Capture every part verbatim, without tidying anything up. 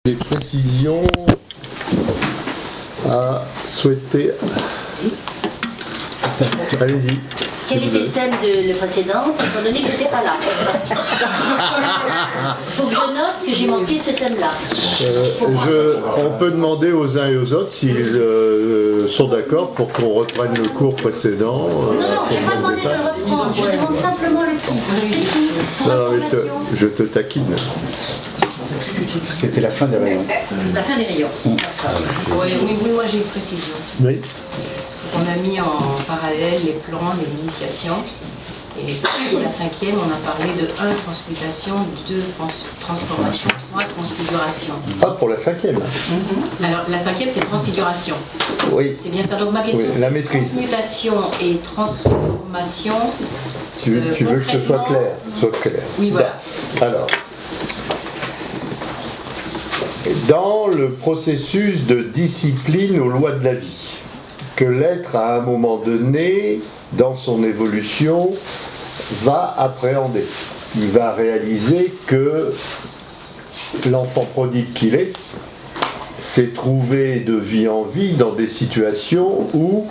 Des précisions à souhaiter. Allez-y. Quel était le thème de le précédent, étant donné que je n'étais pas là? Il faut que je note que j'ai manqué ce thème-là. Euh, je, on peut demander aux uns et aux autres s'ils euh, sont d'accord pour qu'on reprenne le cours précédent. Non, non, je n'ai pas demandé de le reprendre, je demande simplement le titre, c'est tout. Non, mais je te, je te taquine. C'était la fin des rayons. La fin des rayons. Oui, oui, oui, moi j'ai une précision. Oui. On a mis en parallèle les plans, les initiations. Et pour la cinquième, on a parlé de un transmutation, deux trans transformation, trois transfiguration. Ah, pour la cinquième. Mm-hmm. Alors la cinquième, c'est transfiguration. Oui. C'est bien ça. Donc ma question, Oui, c'est la maîtrise. transmutation et transformation. Tu, veux, euh, tu veux que ce soit clair, soit clair. Oui, voilà. Bon. Alors. Dans le processus de discipline aux lois de la vie, que l'être à un moment donné, dans son évolution, va appréhender. Il va réaliser que l'enfant prodigue qu'il est s'est trouvé de vie en vie dans des situations où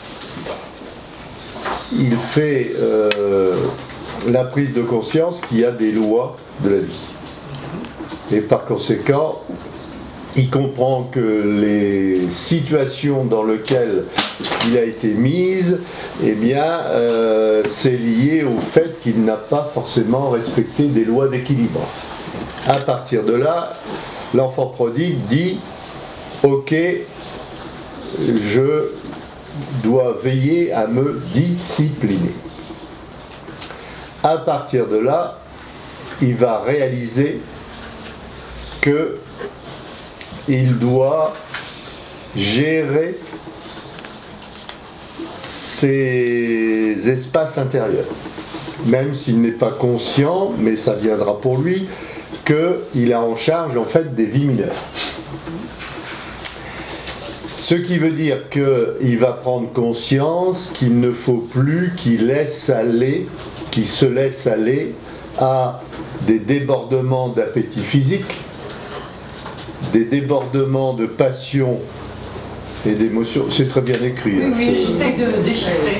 il fait euh, la prise de conscience qu'il y a des lois de la vie. Et par conséquent, il comprend que les situations dans lesquelles il a été mis, eh bien, euh, c'est lié au fait qu'il n'a pas forcément respecté des lois d'équilibre. À partir de là, l'enfant prodigue dit « Ok, je dois veiller à me discipliner ». À partir de là, il va réaliser que il doit gérer ses espaces intérieurs, même s'il n'est pas conscient, mais ça viendra pour lui, qu'il a en charge en fait des vies mineures. Ce qui veut dire qu'il va prendre conscience qu'il ne faut plus qu'il laisse aller, qu'il se laisse aller à des débordements d'appétit physique, des débordements de passion et d'émotion. C'est très bien écrit. Oui, hein, oui, je... j'essaie de déchiffrer.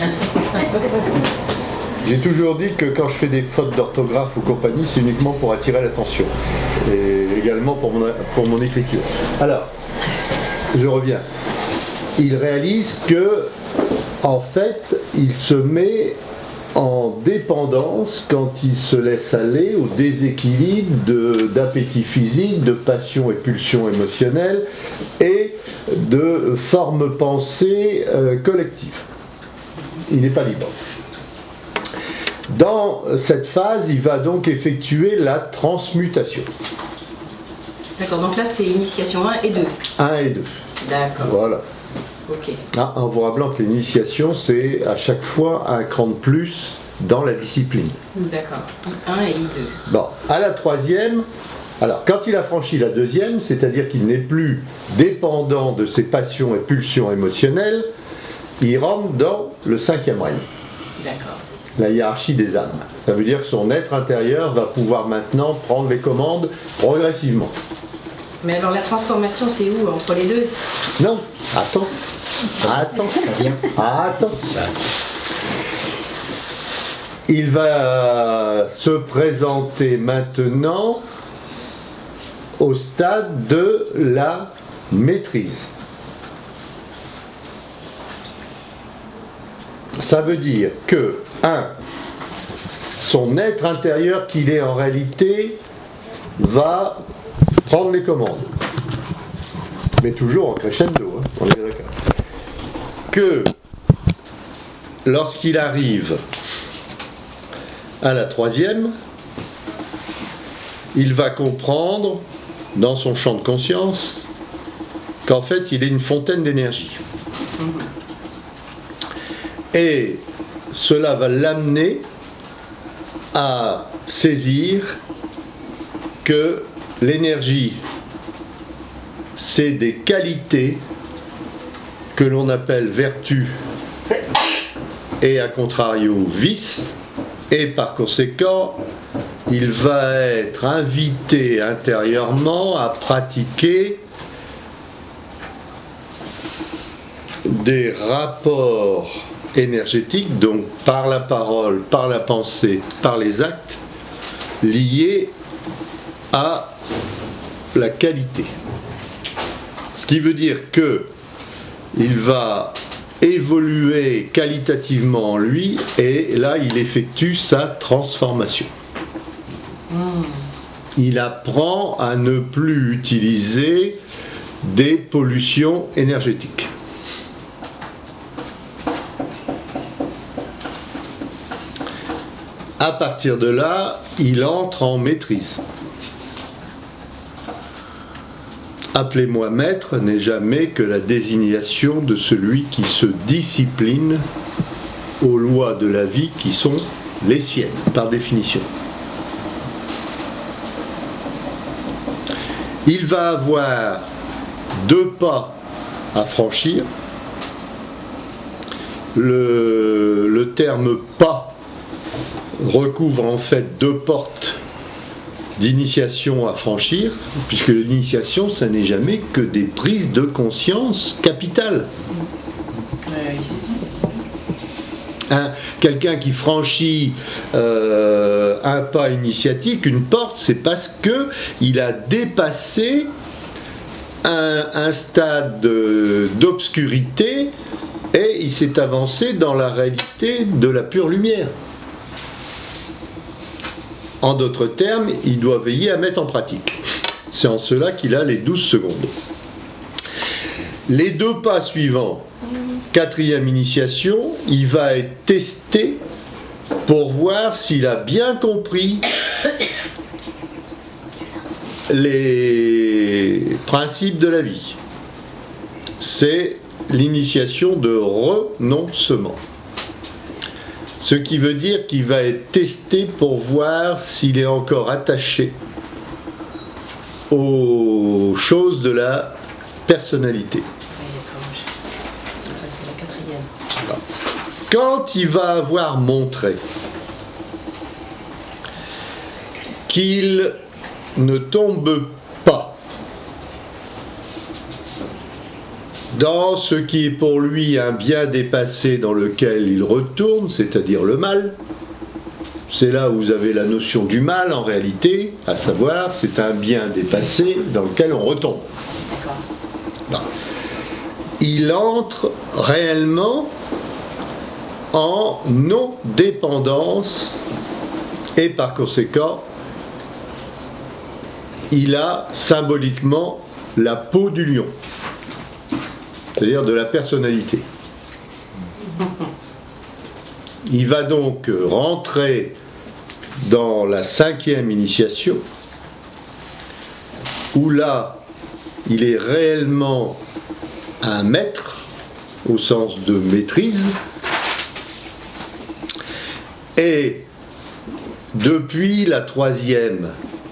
J'ai toujours dit que quand je fais des fautes d'orthographe ou compagnie, c'est uniquement pour attirer l'attention. Et également pour mon, pour mon écriture. Alors, je reviens. Il réalise que, en fait, il se met en dépendance quand il se laisse aller au déséquilibre de, d'appétit physique, de passion et pulsion émotionnelle et de forme pensée euh, collective. Il n'est pas libre. Dans cette phase, il va donc effectuer la transmutation. D'accord, donc là c'est initiation un et deux. un et deux. D'accord. Voilà. Ok. Ah, en vous rappelant que l'initiation, c'est à chaque fois un cran de plus dans la discipline. D'accord. un et deux. Bon, à la troisième, alors quand il a franchi la deuxième, c'est-à-dire qu'il n'est plus dépendant de ses passions et pulsions émotionnelles, il rentre dans le cinquième règne. D'accord. La hiérarchie des âmes. Ça veut dire que son être intérieur va pouvoir maintenant prendre les commandes progressivement. Mais alors la transformation c'est où entre les deux? Non, attends. Attends, Ça vient. attends. Il va se présenter maintenant au stade de la maîtrise. Ça veut dire que, un, son être intérieur qu'il est en réalité va prendre les commandes. Mais toujours en crescendo, hein, on est d'accord. Que lorsqu'il arrive à la troisième, il va comprendre dans son champ de conscience qu'en fait il est une fontaine d'énergie. Et cela va l'amener à saisir que l'énergie, c'est des qualités que l'on appelle vertu et à contrario vice, et par conséquent il va être invité intérieurement à pratiquer des rapports énergétiques, donc par la parole, par la pensée, par les actes, liés à la qualité. Ce qui veut dire que il va évoluer qualitativement en lui, et là il effectue sa transformation. Il apprend à ne plus utiliser des pollutions énergétiques. À partir de là, il entre en maîtrise. Appelez-moi maître n'est jamais que la désignation de celui qui se discipline aux lois de la vie qui sont les siennes, par définition. Il va avoir deux pas à franchir. Le, le terme pas recouvre en fait deux portes d'initiation à franchir, puisque l'initiation, ça n'est jamais que des prises de conscience capitales. Un, quelqu'un qui franchit euh, un pas initiatique, une porte, c'est parce que il a dépassé un, un stade d'obscurité et il s'est avancé dans la réalité de la pure lumière. En d'autres termes, il doit veiller à mettre en pratique. C'est en cela qu'il a les douze secondes. Les deux pas suivants, quatrième initiation, il va être testé pour voir s'il a bien compris les principes de la vie. C'est l'initiation de renoncement. Ce qui veut dire qu'il va être testé pour voir s'il est encore attaché aux choses de la personnalité. Quand il va avoir montré qu'il ne tombe pas dans ce qui est pour lui un bien dépassé dans lequel il retourne, c'est-à-dire le mal, c'est là où vous avez la notion du mal en réalité, à savoir c'est un bien dépassé dans lequel on retombe. Bon. Il entre réellement en non-dépendance et par conséquent il a symboliquement la peau du lion, c'est-à-dire de la personnalité. Il va donc rentrer dans la cinquième initiation, où là, il est réellement un maître, au sens de maîtrise, et depuis la troisième,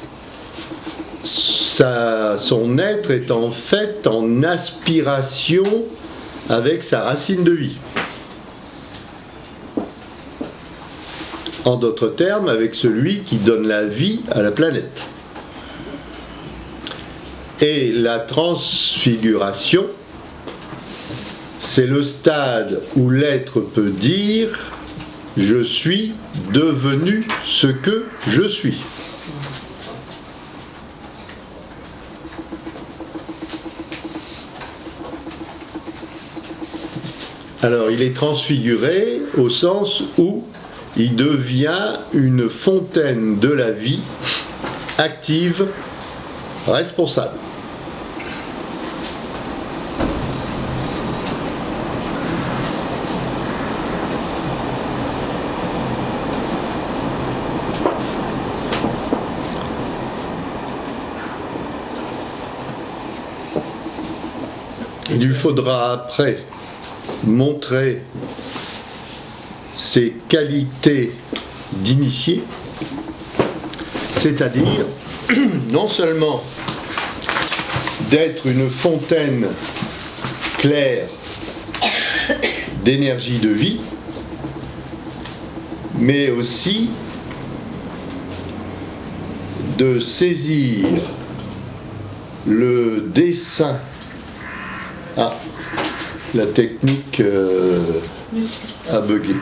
sa, son être est en fait en aspiration avec sa racine de vie. En d'autres termes, avec celui qui donne la vie à la planète. Et la transfiguration, c'est le stade où l'être peut dire « Je suis devenu ce que je suis ». Alors, il est transfiguré au sens où il devient une fontaine de la vie, active, responsable. Il lui faudra après montrer ses qualités d'initié, c'est-à-dire non seulement d'être une fontaine claire d'énergie de vie, mais aussi de saisir le dessin. Ah, la technique euh, a bugué.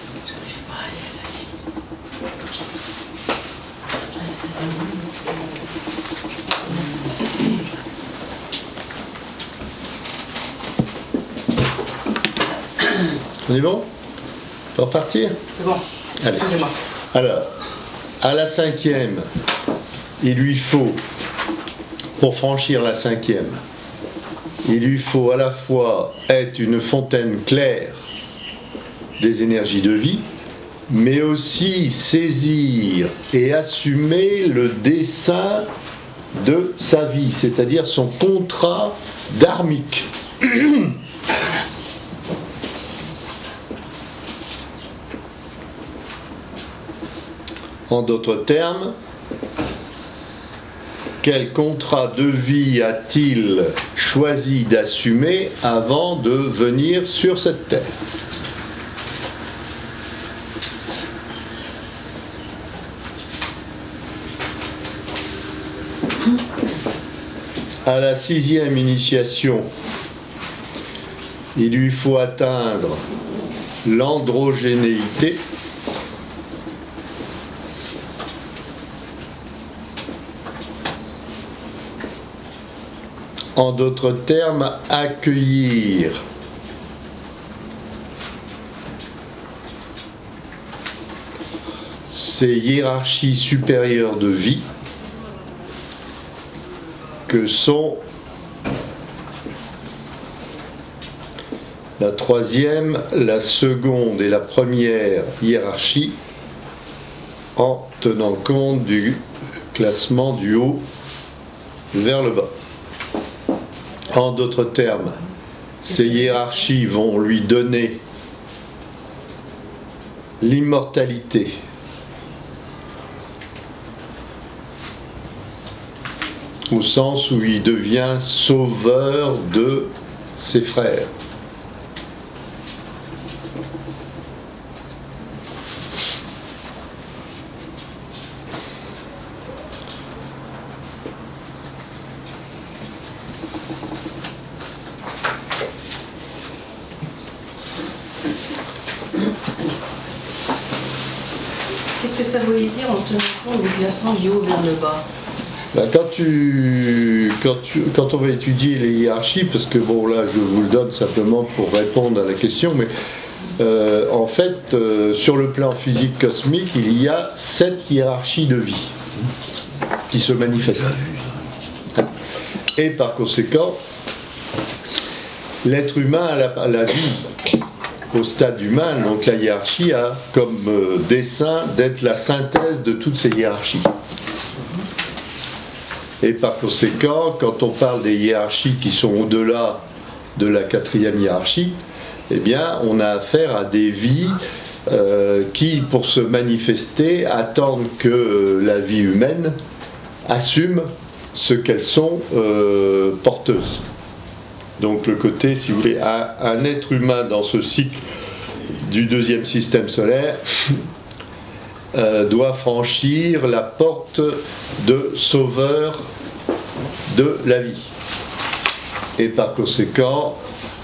On est bon? On peut repartir? C'est bon. Allez. Excusez-moi. Alors, à la cinquième, il lui faut, pour franchir la cinquième, il lui faut à la fois être une fontaine claire des énergies de vie, mais aussi saisir et assumer le dessein de sa vie, c'est-à-dire son contrat dharmique. En d'autres termes, quel contrat de vie a-t-il choisi d'assumer avant de venir sur cette terre? À la sixième initiation, il lui faut atteindre l'androgénéité. En d'autres termes, accueillir ces hiérarchies supérieures de vie que sont la troisième, la seconde et la première hiérarchie, en tenant compte du classement du haut vers le bas. En d'autres termes, ces hiérarchies vont lui donner l'immortalité, au sens où il devient sauveur de ses frères. Qu'est-ce que ça voulait dire en tenant compte du classement du haut vers le bas? Ben, quand, tu, quand, tu, quand on va étudier les hiérarchies, parce que bon là je vous le donne simplement pour répondre à la question, mais euh, en fait euh, sur le plan physique cosmique il y a sept hiérarchies de vie qui se manifestent. Et par conséquent, l'être humain a la, a la vie au stade humain, donc la hiérarchie a comme euh, dessein d'être la synthèse de toutes ces hiérarchies. Et par conséquent, quand on parle des hiérarchies qui sont au-delà de la quatrième hiérarchie, eh bien, on a affaire à des vies euh, qui, pour se manifester, attendent que euh, la vie humaine assume ce qu'elles sont euh, porteuses. Donc le côté, si vous voulez, un, un être humain dans ce cycle du deuxième système solaire euh, doit franchir la porte de sauveur de la vie. Et par conséquent,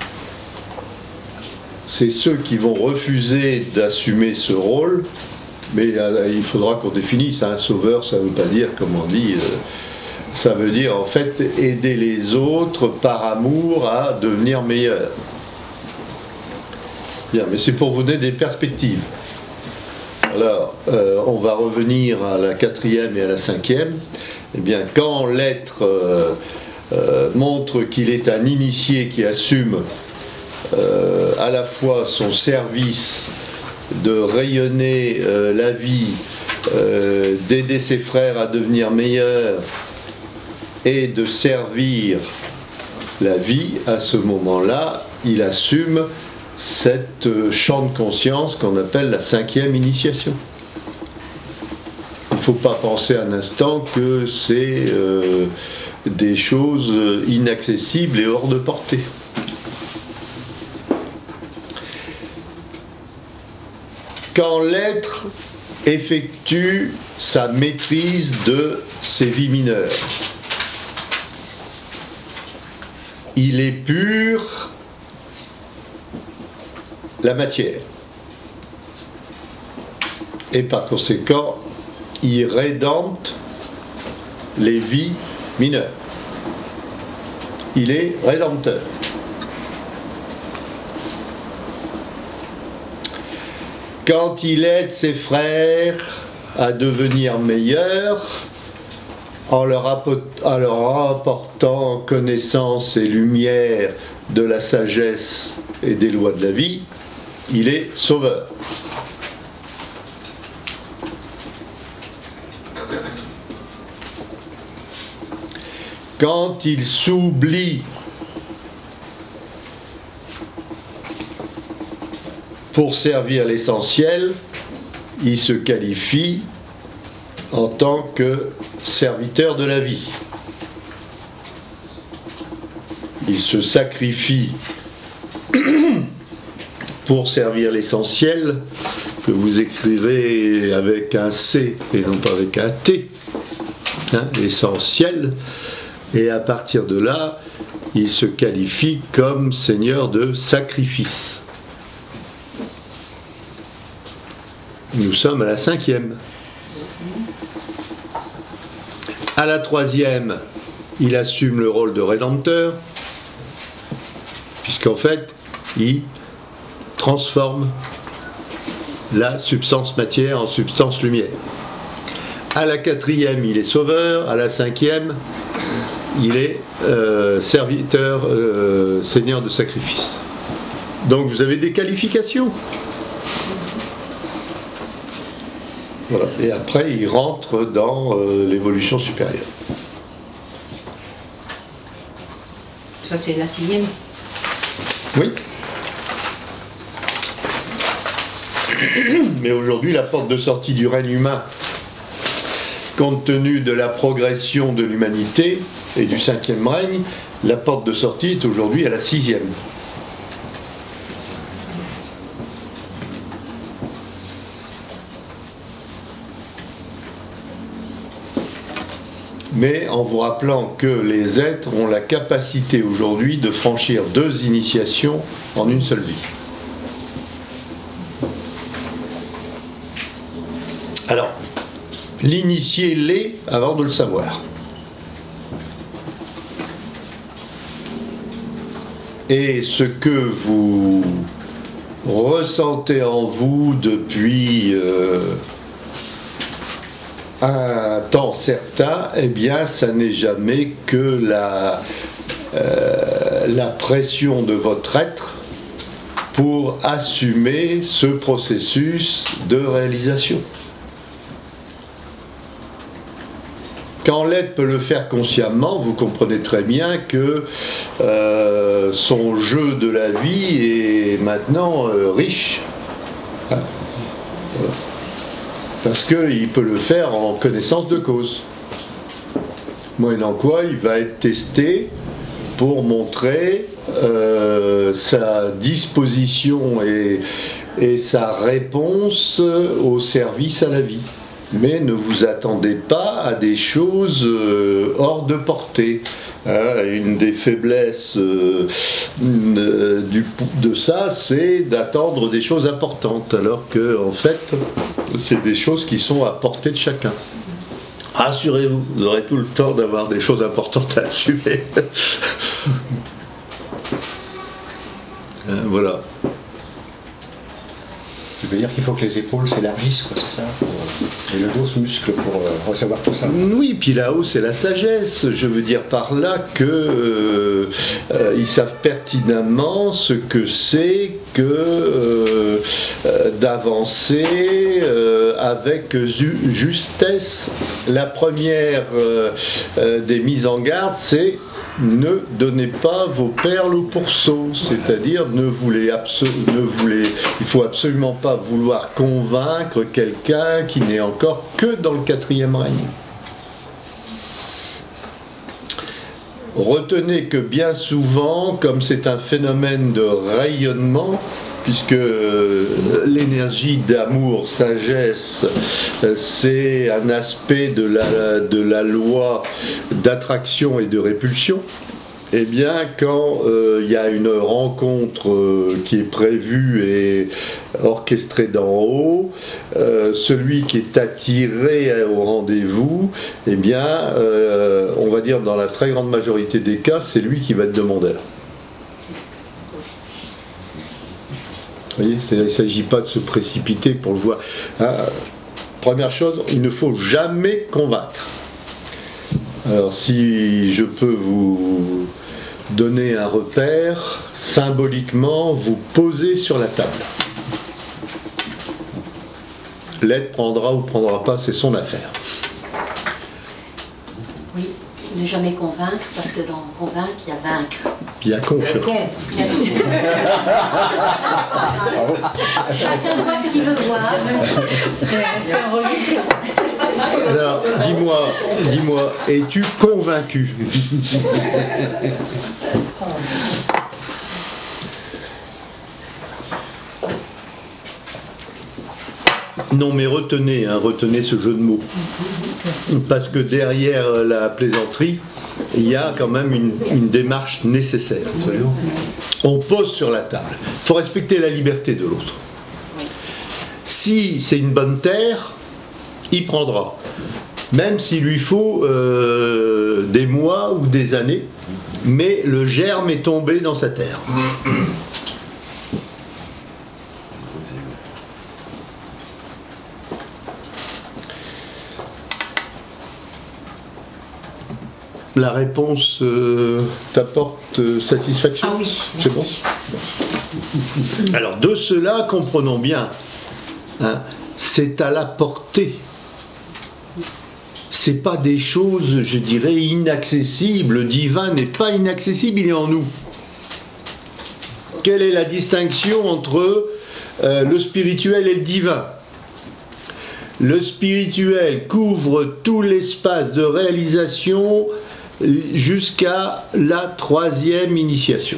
c'est ceux qui vont refuser d'assumer ce rôle, mais euh, il faudra qu'on définisse, un hein, sauveur, ça ne veut pas dire, comme on dit, euh, ça veut dire en fait aider les autres par amour à devenir meilleurs. Bien, mais c'est pour vous donner des perspectives. Alors, euh, on va revenir à la quatrième et à la cinquième. Eh bien, quand l'être euh, euh, montre qu'il est un initié qui assume euh, à la fois son service de rayonner euh, la vie, euh, d'aider ses frères à devenir meilleurs et de servir la vie, à ce moment-là, il assume cette champ de conscience qu'on appelle la cinquième initiation. Il ne faut pas penser un instant que c'est euh, des choses inaccessibles et hors de portée. Quand l'être effectue sa maîtrise de ses vies mineures. Il épure la matière. Et par conséquent, il rédempte les vies mineures. Il est rédempteur. Quand il aide ses frères à devenir meilleurs, en leur, en leur apportant connaissance et lumière de la sagesse et des lois de la vie, il est sauveur. Quand il s'oublie pour servir l'essentiel, il se qualifie en tant que serviteur de la vie. Il se sacrifie pour servir l'essentiel, que vous écrivez avec un C et non pas avec un T, hein, l'essentiel, et à partir de là, il se qualifie comme seigneur de sacrifice. Nous sommes à la cinquième. À la troisième, il assume le rôle de rédempteur, puisqu'en fait, il transforme la substance matière en substance lumière. À la quatrième, il est sauveur. À la cinquième, il est euh, serviteur, euh, seigneur de sacrifice. Donc vous avez des qualifications. Voilà. Et après, il rentre dans euh, l'évolution supérieure. Ça, c'est la sixième. Oui. Mais aujourd'hui, la porte de sortie du règne humain, compte tenu de la progression de l'humanité et du cinquième règne, la porte de sortie est aujourd'hui à la sixième. Mais en vous rappelant que les êtres ont la capacité aujourd'hui de franchir deux initiations en une seule vie. Alors, l'initié l'est avant de le savoir. Et ce que vous ressentez en vous depuis euh, un temps certain, eh bien, ça n'est jamais que la, euh, la pression de votre être pour assumer ce processus de réalisation. Quand l'être peut le faire consciemment, vous comprenez très bien que euh, son jeu de la vie est maintenant euh, riche. Hein, voilà. Parce qu'il peut le faire en connaissance de cause. Moyennant quoi, il va être testé pour montrer euh, sa disposition et, et sa réponse au service à la vie. Mais ne vous attendez pas à des choses euh, hors de portée. Hein, une des faiblesses euh, euh, du, de ça, c'est d'attendre des choses importantes, alors que en fait, c'est des choses qui sont à portée de chacun. Rassurez-vous, vous aurez tout le temps d'avoir des choses importantes à assumer. Hein, voilà. Tu veux dire qu'il faut que les épaules s'élargissent, quoi, c'est ça, pour, et le dos se muscle pour euh, recevoir tout ça. Oui, puis là-haut, c'est la sagesse. Je veux dire par là que euh, euh, ils savent pertinemment ce que c'est que euh, euh, d'avancer euh, avec ju- justesse. La première euh, euh, des mises en garde, c'est ne donnez pas vos perles au pourceau, c'est-à-dire ne voulez abso- ne voulez, il faut absolument pas vouloir convaincre quelqu'un qui n'est encore que dans le quatrième règne. Retenez que bien souvent, comme c'est un phénomène de rayonnement, puisque euh, l'énergie d'amour, sagesse, euh, c'est un aspect de la, de la loi d'attraction et de répulsion. Eh bien, quand il euh, y a une rencontre euh, qui est prévue et orchestrée d'en haut, euh, celui qui est attiré au rendez-vous, eh bien, euh, on va dire dans la très grande majorité des cas, c'est lui qui va être demandeur. Vous voyez, il ne s'agit pas de se précipiter pour le voir. Hein, première chose, il ne faut jamais convaincre. Alors, si je peux vous donner un repère, symboliquement, vous posez sur la table. L'être prendra ou prendra pas, c'est son affaire. Oui, ne jamais convaincre, parce que dans convaincre, il y a vaincre. Il y a con. Chacun voit ce qu'il veut voir. C'est enregistré. Alors, dis-moi, dis-moi, es-tu convaincu? Non, mais retenez, hein, retenez ce jeu de mots. Parce que derrière la plaisanterie, il y a quand même une, une démarche nécessaire. On pose sur la table. Il faut respecter la liberté de l'autre. Si c'est une bonne terre, il prendra. Même s'il lui faut euh, des mois ou des années, mais le germe est tombé dans sa terre. La réponse euh, t'apporte euh, satisfaction? Ah oui, c'est bon. Alors de cela, comprenons bien, hein, c'est à la portée. C'est pas des choses, je dirais, inaccessibles. Le divin n'est pas inaccessible, il est en nous. Quelle est la distinction entre euh, le spirituel et le divin? Le spirituel couvre tout l'espace de réalisation jusqu'à la troisième initiation.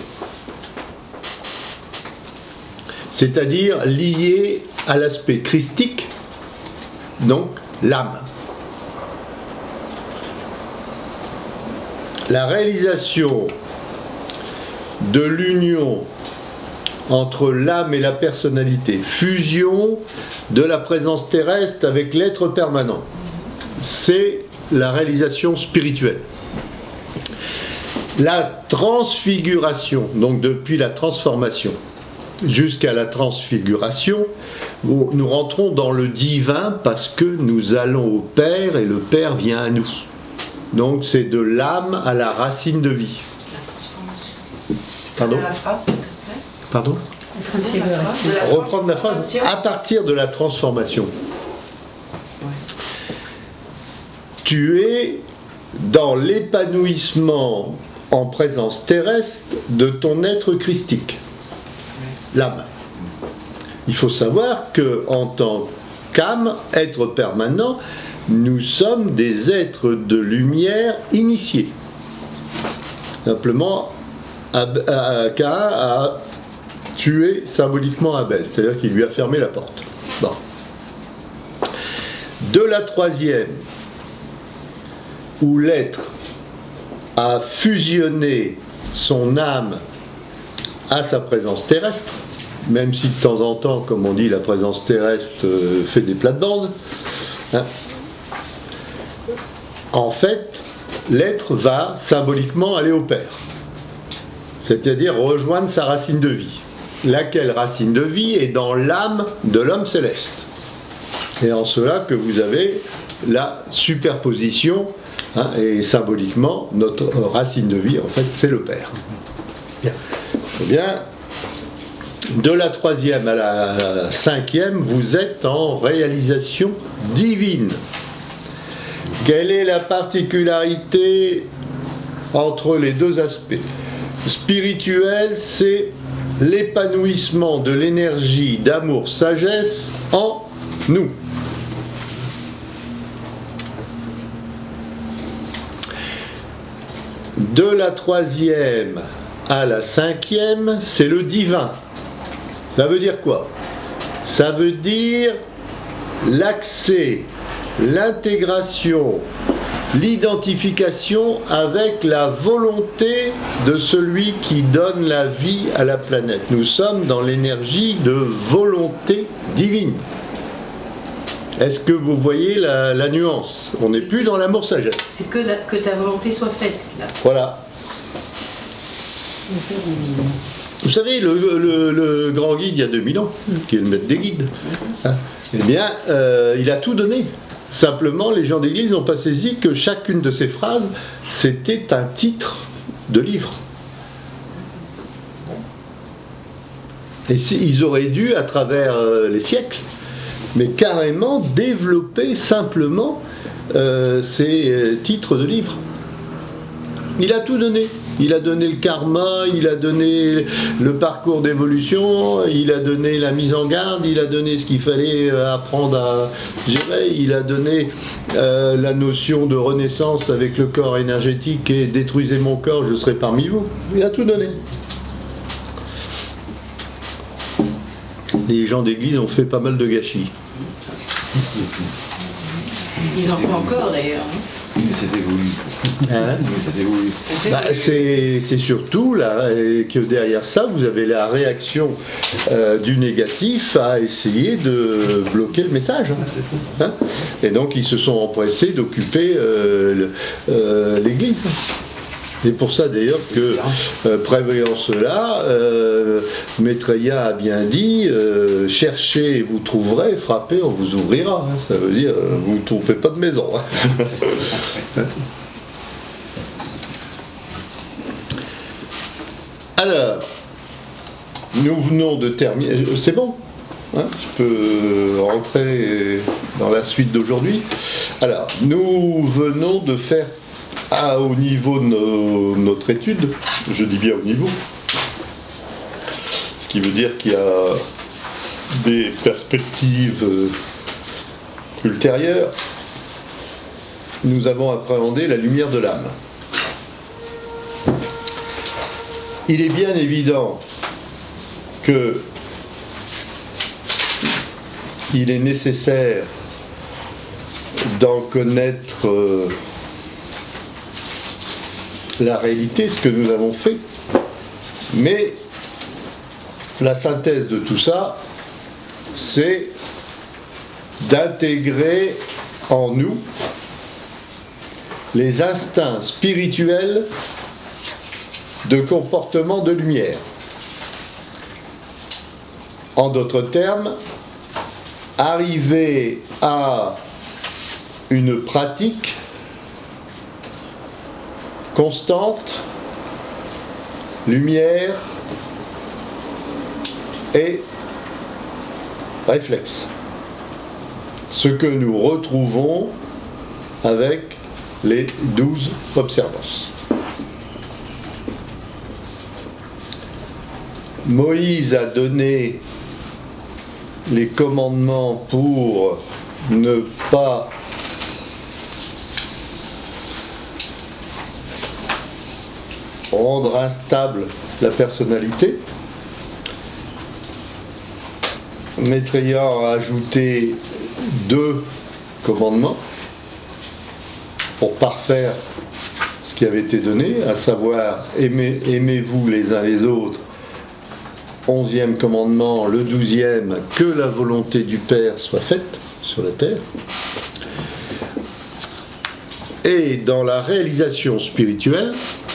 C'est-à-dire lié à l'aspect christique, donc l'âme. La réalisation de l'union entre l'âme et la personnalité, fusion de la présence terrestre avec l'être permanent, c'est la réalisation spirituelle. La transfiguration, donc depuis la transformation jusqu'à la transfiguration, nous rentrons dans le divin parce que nous allons au Père et le Père vient à nous. Donc c'est de l'âme à la racine de vie. Pardon ? La phrase, Pardon ? Reprendre la phrase. À partir de la transformation, tu es dans l'épanouissement en présence terrestre de ton être christique, l'âme. Il faut savoir que en tant qu'âme, être permanent, nous sommes des êtres de lumière initiés. Simplement, Caïn a tué symboliquement Abel, c'est-à-dire qu'il lui a fermé la porte. Bon. De la troisième, où l'être a fusionné son âme à sa présence terrestre, même si de temps en temps, comme on dit, la présence terrestre fait des plates-bandes, hein, en fait, l'être va symboliquement aller au Père, c'est-à-dire rejoindre sa racine de vie. Laquelle racine de vie est dans l'âme de l'homme céleste. Et en cela que vous avez la superposition, hein, et symboliquement, notre racine de vie, en fait, c'est le Père. Bien. Eh bien, de la troisième à la cinquième, vous êtes en réalisation divine. Quelle est la particularité entre les deux aspects? Spirituel, c'est l'épanouissement de l'énergie d'amour, sagesse en nous. De la troisième à la cinquième, c'est le divin. Ça veut dire quoi? Ça veut dire l'accès, l'intégration, l'identification avec la volonté de celui qui donne la vie à la planète. Nous sommes dans l'énergie de volonté divine. Est-ce que vous voyez la, la nuance? On n'est plus dans l'amour sagesse. C'est que, la- que ta volonté soit faite, là. Voilà. Vous savez, le, le- le grand guide il y a deux mille ans, qui est le maître des guides, hein, eh bien, euh, il a tout donné. Simplement, les gens d'église n'ont pas saisi que chacune de ces phrases, c'était un titre de livre. Et si, ils auraient dû, à travers euh, les siècles, mais carrément développer simplement euh, ces euh, titres de livres. Il a tout donné. Il a donné le karma, il a donné le parcours d'évolution, il a donné la mise en garde, il a donné ce qu'il fallait apprendre à gérer, il a donné euh, la notion de renaissance avec le corps énergétique et détruisez mon corps, je serai parmi vous. Il a tout donné. Les gens d'église ont fait pas mal de gâchis. Ils en font encore, d'ailleurs. hein. Mais c'était voulu. Hein? Mais c'était voulu. Bah, c'est c'est surtout là, euh, que derrière ça, vous avez la réaction euh, du négatif à essayer de bloquer le message. Hein. Hein? Et donc, ils se sont empressés d'occuper euh, le- euh, l'Église. C'est pour ça d'ailleurs que, euh, prévoyant cela, euh, Maitreya a bien dit euh, cherchez et vous trouverez, frappez, on vous ouvrira. Hein. Ça veut dire euh, vous ne trouvez pas de maison. Hein. Alors, nous venons de terminer. C'est bon, hein, je peux rentrer dans la suite d'aujourd'hui. Alors, nous venons de faire, à, au niveau de nos- notre étude, je dis bien au niveau, ce qui veut dire qu'il y a des perspectives euh, ultérieures, nous avons appréhendé la lumière de l'âme. Il est bien évident que il est nécessaire d'en connaître euh, la réalité, ce que nous avons fait, mais la synthèse de tout ça, c'est d'intégrer en nous les instincts spirituels de comportement de lumière. En d'autres termes, arriver à une pratique constante, lumière et réflexe. Ce que nous retrouvons avec les douze observances. Moïse a donné les commandements pour ne pas rendre instable la personnalité. Maitreya a ajouté deux commandements pour parfaire ce qui avait été donné, à savoir aimez, aimez-vous les uns les autres. Onzième commandement, le douzième, que la volonté du Père soit faite sur la terre. Et dans la réalisation spirituelle,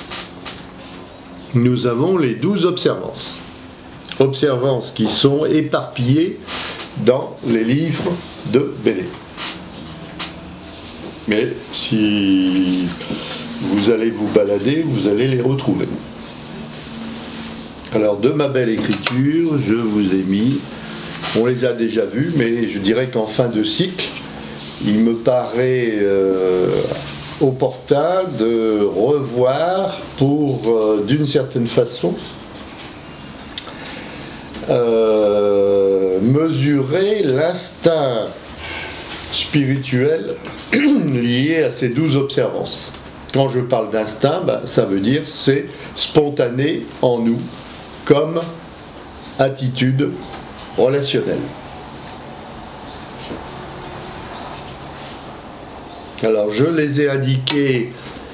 nous avons les douze observances. Observances qui sont éparpillées dans les livres de Bélé. Mais si vous allez vous balader, vous allez les retrouver. Alors, de ma belle écriture, je vous ai mis, on les a déjà vus, mais je dirais qu'en fin de cycle, il me paraît euh, opportun de revoir pour, euh, d'une certaine façon, euh, mesurer l'instinct spirituel lié à ces douze observances. Quand je parle d'instinct, ben, ça veut dire c'est spontané en nous, comme attitudes relationnelles. Alors, je les ai indiqués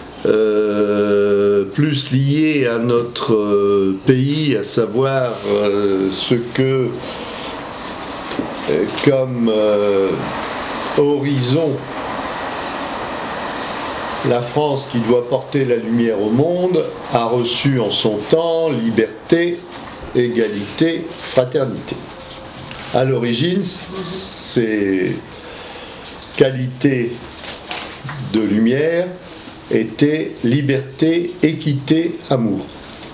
euh, plus liés à notre euh, pays, à savoir euh, ce que, euh, comme euh, horizon, la France, qui doit porter la lumière au monde, a reçu en son temps liberté, égalité, fraternité. À l'origine, ces qualités de lumière étaient liberté, équité, amour.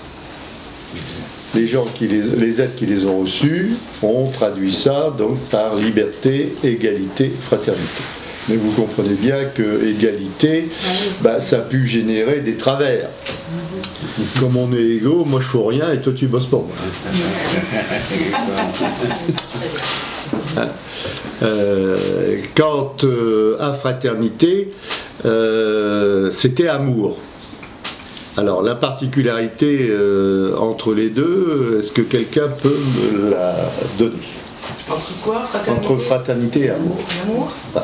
Les gens qui les, les êtres qui les ont reçus ont traduit ça donc par liberté, égalité, fraternité. Mais vous comprenez bien que égalité, bah, ça a pu générer des travers. Comme on est égaux, moi je fais rien et toi tu bosses pour moi. Hein? Euh, quant euh, à fraternité, euh, c'était amour. Alors la particularité euh, entre les deux, est-ce que quelqu'un peut me la donner? Entre quoi, fraternité? Entre fraternité et amour. L'amour. Ah.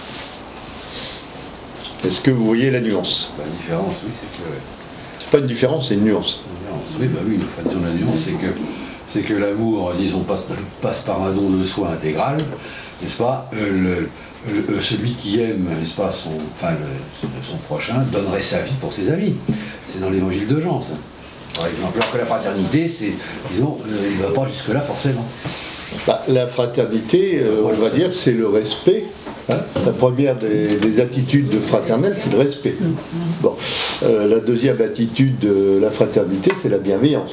Est-ce que vous voyez la nuance? La différence, oui, c'est que... C'est pas une différence, c'est une nuance. La nuance, oui, bah oui, une fois de la nuance, c'est que, c'est que l'amour, disons, passe, passe par un don de soi intégral, n'est-ce pas? euh, le, le, Celui qui aime, n'est-ce pas, son, enfin, le, son prochain, donnerait sa vie pour ses amis. C'est dans l'évangile de Jean, ça. Par exemple, alors que la fraternité, c'est, disons, euh, il ne va pas jusque-là forcément. Bah, la fraternité, euh, on va dire, c'est le respect. Hein, la première des, des attitudes de fraternelle, c'est le respect. Bon. Euh, la deuxième attitude de la fraternité, c'est la bienveillance.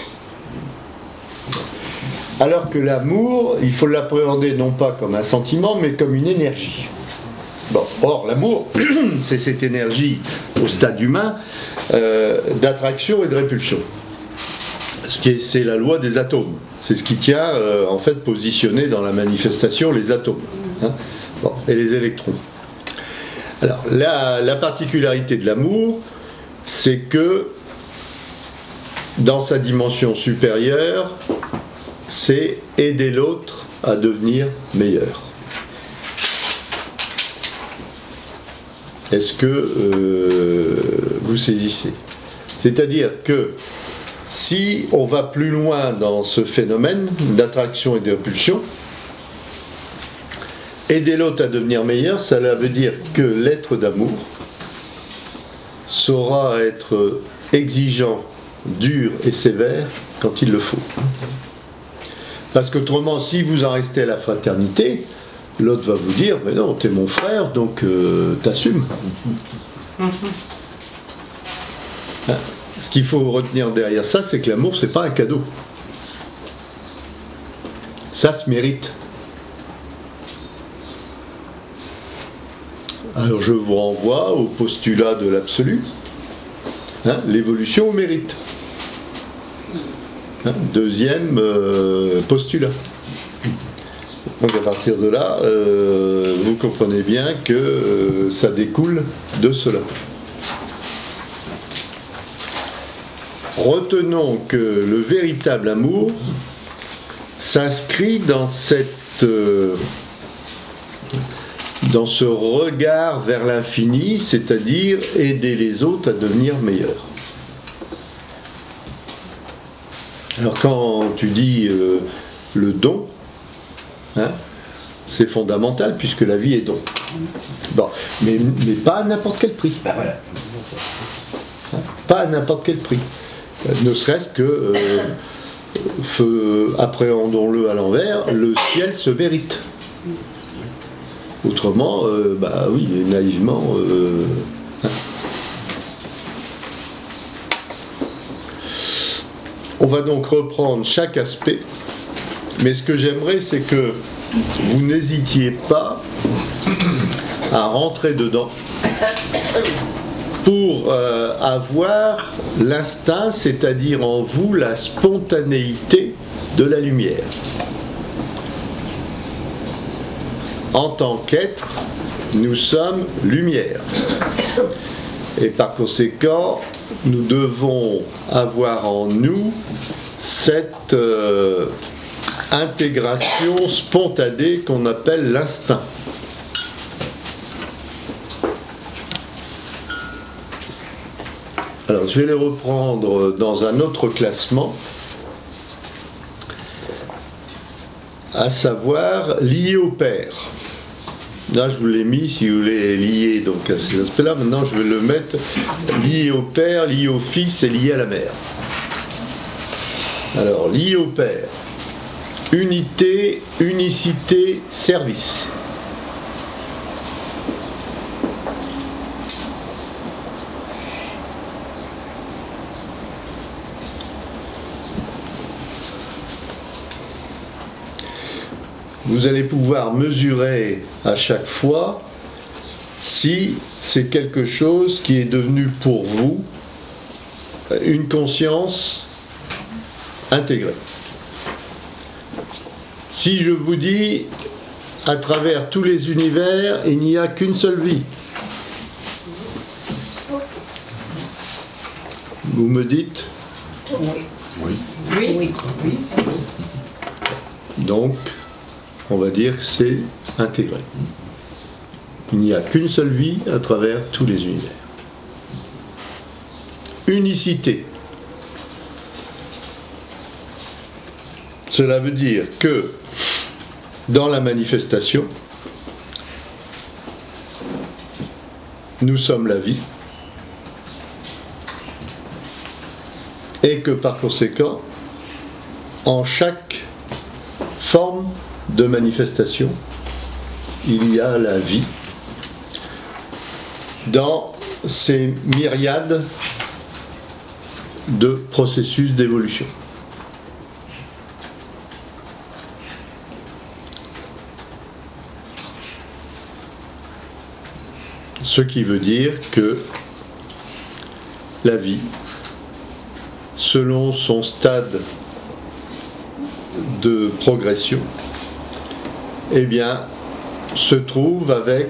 Alors que l'amour, il faut l'appréhender non pas comme un sentiment, mais comme une énergie. Bon. Or, l'amour, c'est cette énergie au stade humain euh, d'attraction et de répulsion. Ce qui est, c'est la loi des atomes. C'est ce qui tient, euh, en fait, positionné dans la manifestation les atomes. Hein. Bon, et les électrons. Alors, la, la particularité de l'amour, c'est que dans sa dimension supérieure, c'est aider l'autre à devenir meilleur. Est-ce que euh, vous saisissez? C'est-à-dire que si on va plus loin dans ce phénomène d'attraction et de répulsion, aider l'autre à devenir meilleur, ça veut dire que l'être d'amour saura être exigeant, dur et sévère quand il le faut. Parce qu'autrement, si vous en restez à la fraternité, l'autre va vous dire, mais non, t'es mon frère, donc euh, t'assumes. Hein? Ce qu'il faut retenir derrière ça, c'est que l'amour, c'est pas un cadeau. Ça se mérite. Alors je vous renvoie au postulat de l'absolu, hein, l'évolution au mérite. Hein, deuxième euh, postulat. Donc à partir de là, euh, vous comprenez bien que euh, ça découle de cela. Retenons que le véritable amour s'inscrit dans cette... Euh, dans ce regard vers l'infini, c'est-à-dire aider les autres à devenir meilleurs. Alors quand tu dis euh, le don, hein, c'est fondamental puisque la vie est don. Bon, mais, mais pas à n'importe quel prix. Ben voilà. Hein, pas à n'importe quel prix. Euh, ne serait-ce que, euh, feu, appréhendons-le à l'envers, le ciel se mérite. Autrement, euh, bah oui, naïvement. Euh, hein. On va donc reprendre chaque aspect, mais ce que j'aimerais, c'est que vous n'hésitiez pas à rentrer dedans pour euh, avoir l'instinct, c'est-à-dire en vous la spontanéité de la lumière. En tant qu'être, nous sommes lumière. Et par conséquent, nous devons avoir en nous cette euh, intégration spontanée qu'on appelle l'instinct. Alors, je vais les reprendre dans un autre classement, à savoir lié au père. Là, je vous l'ai mis, si vous voulez, lié donc à ces aspects-là. Maintenant, je vais le mettre lié au père, lié au fils et lié à la mère. Alors, lié au père. Unité, unicité, service. Vous allez pouvoir mesurer à chaque fois si c'est quelque chose qui est devenu pour vous une conscience intégrée. Si je vous dis, à travers tous les univers, il n'y a qu'une seule vie, vous me dites Oui. Oui. Oui. Oui. Oui. donc, on va dire que c'est intégré. Il n'y a qu'une seule vie à travers tous les univers. Unicité. Cela veut dire que dans la manifestation, nous sommes la vie et que par conséquent, en chaque forme de manifestation, il y a la vie dans ces myriades de processus d'évolution. Ce qui veut dire que la vie, selon son stade de progression, eh bien, se trouve avec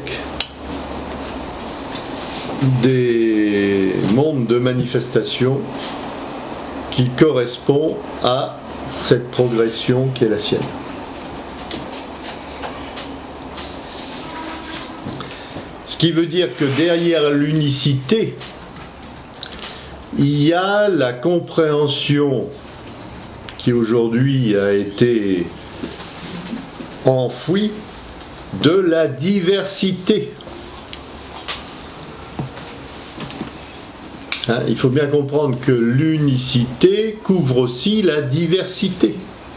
des mondes de manifestation qui correspondent à cette progression qui est la sienne. Ce qui veut dire que derrière l'unicité, il y a la compréhension qui aujourd'hui a été enfouie de la diversité. Hein, il faut bien comprendre que l'unicité couvre aussi la diversité.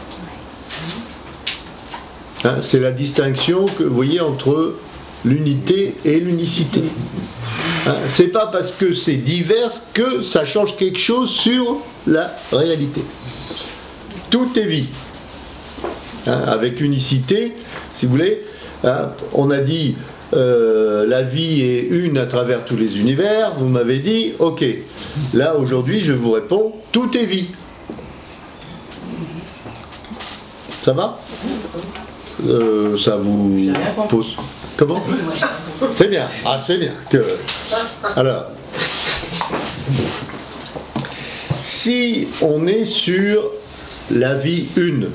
Hein, c'est la distinction que vous voyez entre l'unité et l'unicité. Hein, c'est pas parce que c'est divers que ça change quelque chose sur la réalité. Tout est vie. Hein, avec unicité, si vous voulez, hein, on a dit euh, la vie est une à travers tous les univers, vous m'avez dit, ok, là aujourd'hui je vous réponds, tout est vie. Ça va euh, Ça vous pose... Comment? C'est bien, ah c'est bien. Que... Alors, si on est sur la vie une,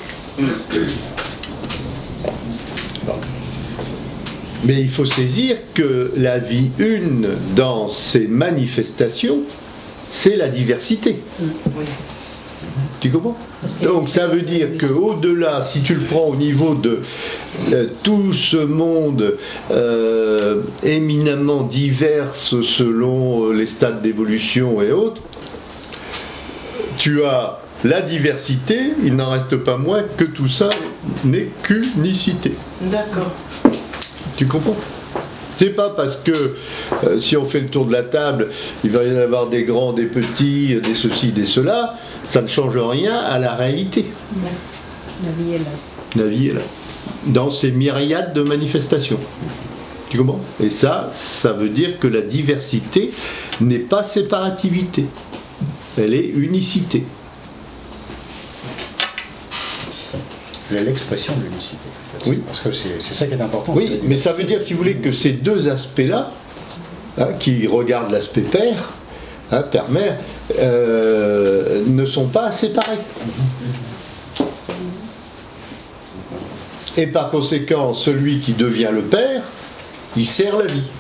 mais il faut saisir que la vie une, dans ses manifestations, c'est la diversité. Oui. Tu comprends? Donc ça veut dire qu'au-delà, si tu le prends au niveau de euh, tout ce monde euh, éminemment divers selon euh, les stades d'évolution et autres, tu as la diversité, il n'en reste pas moins que tout ça n'est qu'unicité. D'accord. Tu comprends? C'est pas parce que euh, si on fait le tour de la table, il va y en avoir des grands, des petits, des ceci, des cela, ça ne change rien à la réalité. La vie est là. La vie est là. Dans ces myriades de manifestations. Tu comprends? Et ça, ça veut dire que la diversité n'est pas séparativité. Elle est unicité. L'expression de l'unicité. Oui. Parce que c'est ça qui est important. Oui, mais ça veut dire, si vous voulez, que ces deux aspects-là, hein, qui regardent l'aspect père, hein, père-mère, euh, ne sont pas séparés. Et par conséquent, celui qui devient le père, il sert la vie.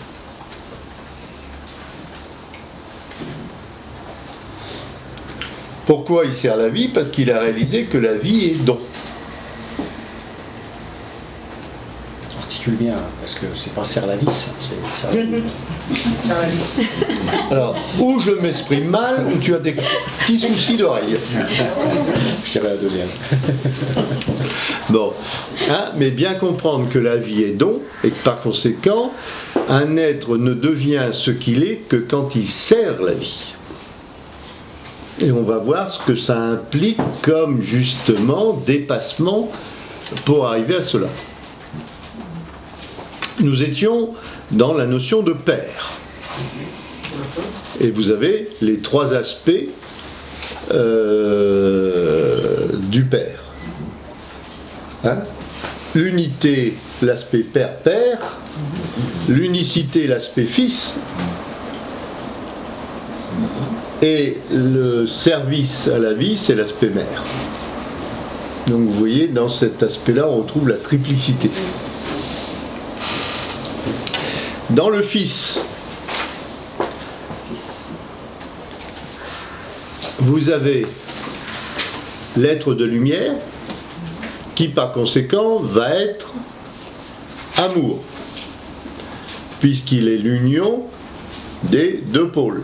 Pourquoi il sert la vie? Parce qu'il a réalisé que la vie est don. Articule bien, parce que c'est pas serre la vis, c'est ça. Alors, ou je m'exprime mal, ou tu as des petits soucis d'oreille. Je dirais la deuxième. Bon, hein, mais bien comprendre que la vie est don, et que par conséquent, un être ne devient ce qu'il est que quand il sert la vie. Et on va voir ce que ça implique comme justement dépassement pour arriver à cela. Nous étions dans la notion de père. Et vous avez les trois aspects euh, du père. Hein? L'unité, l'aspect père-père. L'unicité, l'aspect fils. Et le service à la vie, c'est l'aspect mère. Donc vous voyez, dans cet aspect-là, on retrouve la triplicité. Dans le fils, vous avez l'être de lumière, qui par conséquent va être amour, puisqu'il est l'union des deux pôles.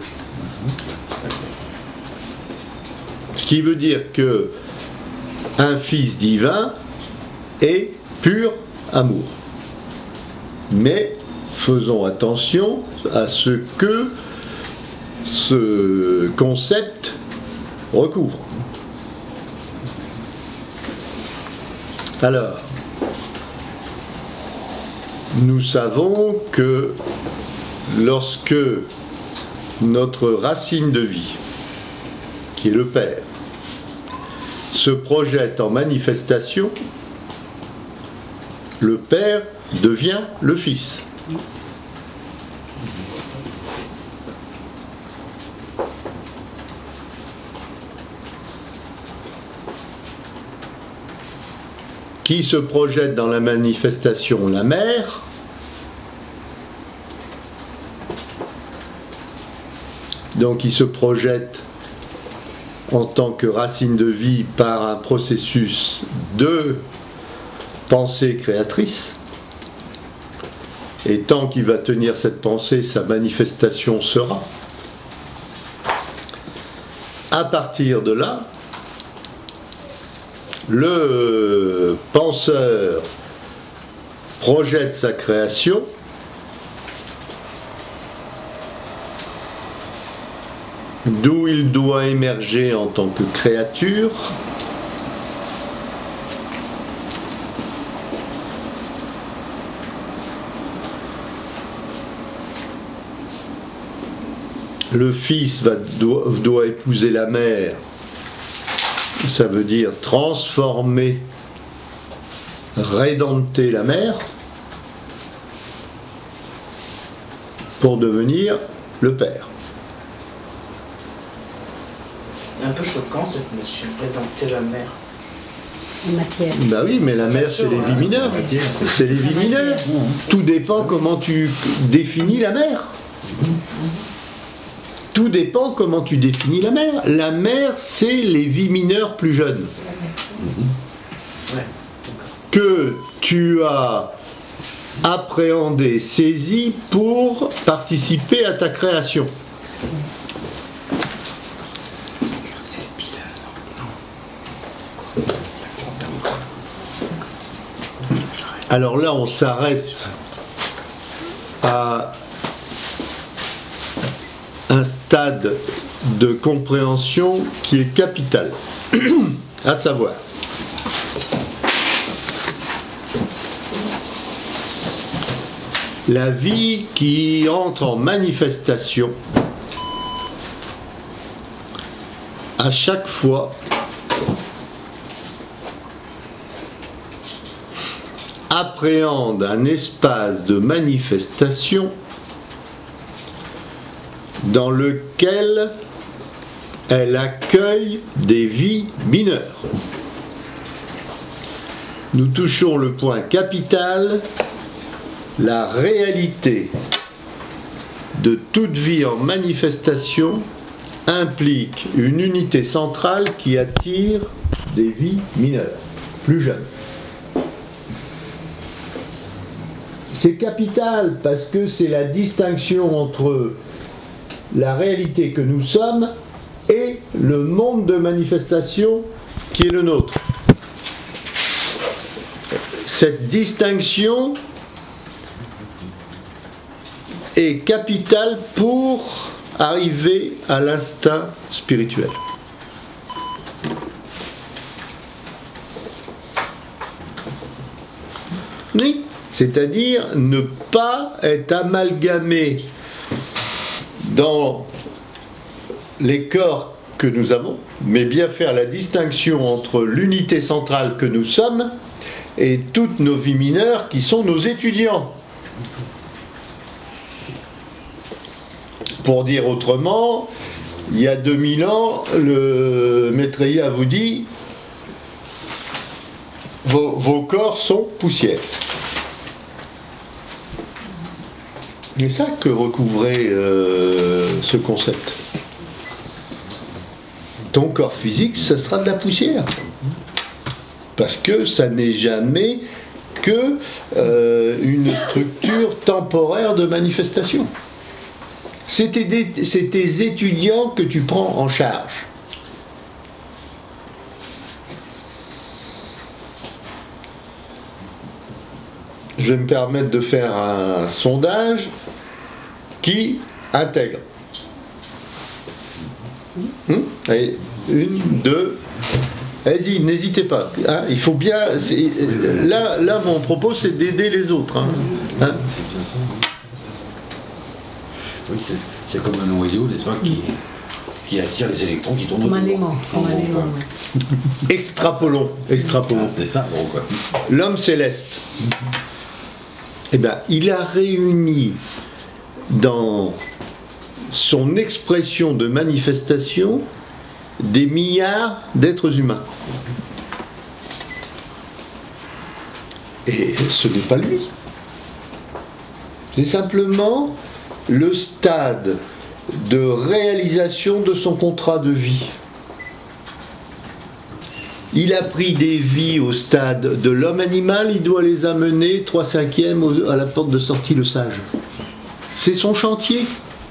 Ce qui veut dire que un fils divin est pur amour. Mais faisons attention à ce que ce concept recouvre. Alors, nous savons que lorsque notre racine de vie, qui est le Père, se projette en manifestation, le Père devient le Fils. Qui se projette dans la manifestation? La mère. Donc il se projette en tant que racine de vie par un processus de pensée créatrice. Et tant qu'il va tenir cette pensée, sa manifestation sera. À partir de là, le penseur projette sa création d'où il doit émerger en tant que créature, le fils va, doit, doit épouser la mère, ça veut dire transformer, rédempter la mère pour devenir le père. C'est un peu choquant cette notion, rédempter la mère. Matière. Bah oui, mais la mère c'est les vies mineures. C'est les vies mineures. Tout dépend comment tu définis la mère. Tout dépend comment tu définis la mère. La mère, c'est les vies mineures plus jeunes. Que tu as appréhendé, saisi pour participer à ta création. Alors là, on s'arrête à un stade de compréhension qui est capital, à savoir la vie qui entre en manifestation à chaque fois appréhende un espace de manifestation dans lequel elle accueille des vies mineures. nous touchons le point capital, la réalité de toute vie en manifestation implique une unité centrale qui attire des vies mineures, plus jeunes. C'est capital parce que c'est la distinction entre la réalité que nous sommes et le monde de manifestation qui est le nôtre. Cette distinction est capitale pour arriver à l'instinct spirituel. Oui, c'est-à-dire ne pas être amalgamé dans les corps que nous avons, mais bien faire la distinction entre l'unité centrale que nous sommes et toutes nos vies mineures qui sont nos étudiants. Pour dire autrement, il y a deux mille ans, le Maitreya vous dit vos, vos corps sont poussière. C'est ça que recouvrait euh, ce concept. Ton corps physique, ce sera de la poussière. Parce que ça n'est jamais que euh, une structure temporaire de manifestation. C'est tes, c'est tes étudiants que tu prends en charge. Je vais me permettre de faire un sondage qui intègre. Hum Allez, une, deux. Allez-y, n'hésitez pas. Hein, il faut bien. Là, là, mon propos, c'est d'aider les autres. Hein. Hein oui, c'est, c'est comme un noyau, n'est-ce pas, qui, qui attire les électrons qui tournent autour. Comme un aimant. Comme un aimant. Extrapolons. Extrapolons. Ah, c'est ça, bon, quoi. L'homme céleste. Eh bien, il a réuni dans son expression de manifestation des milliards d'êtres humains. Et ce n'est pas lui. C'est simplement le stade de réalisation de son contrat de vie. Il a pris des vies au stade de l'homme animal, il doit les amener trois cinquièmes à la porte de sortie le sage. C'est son chantier.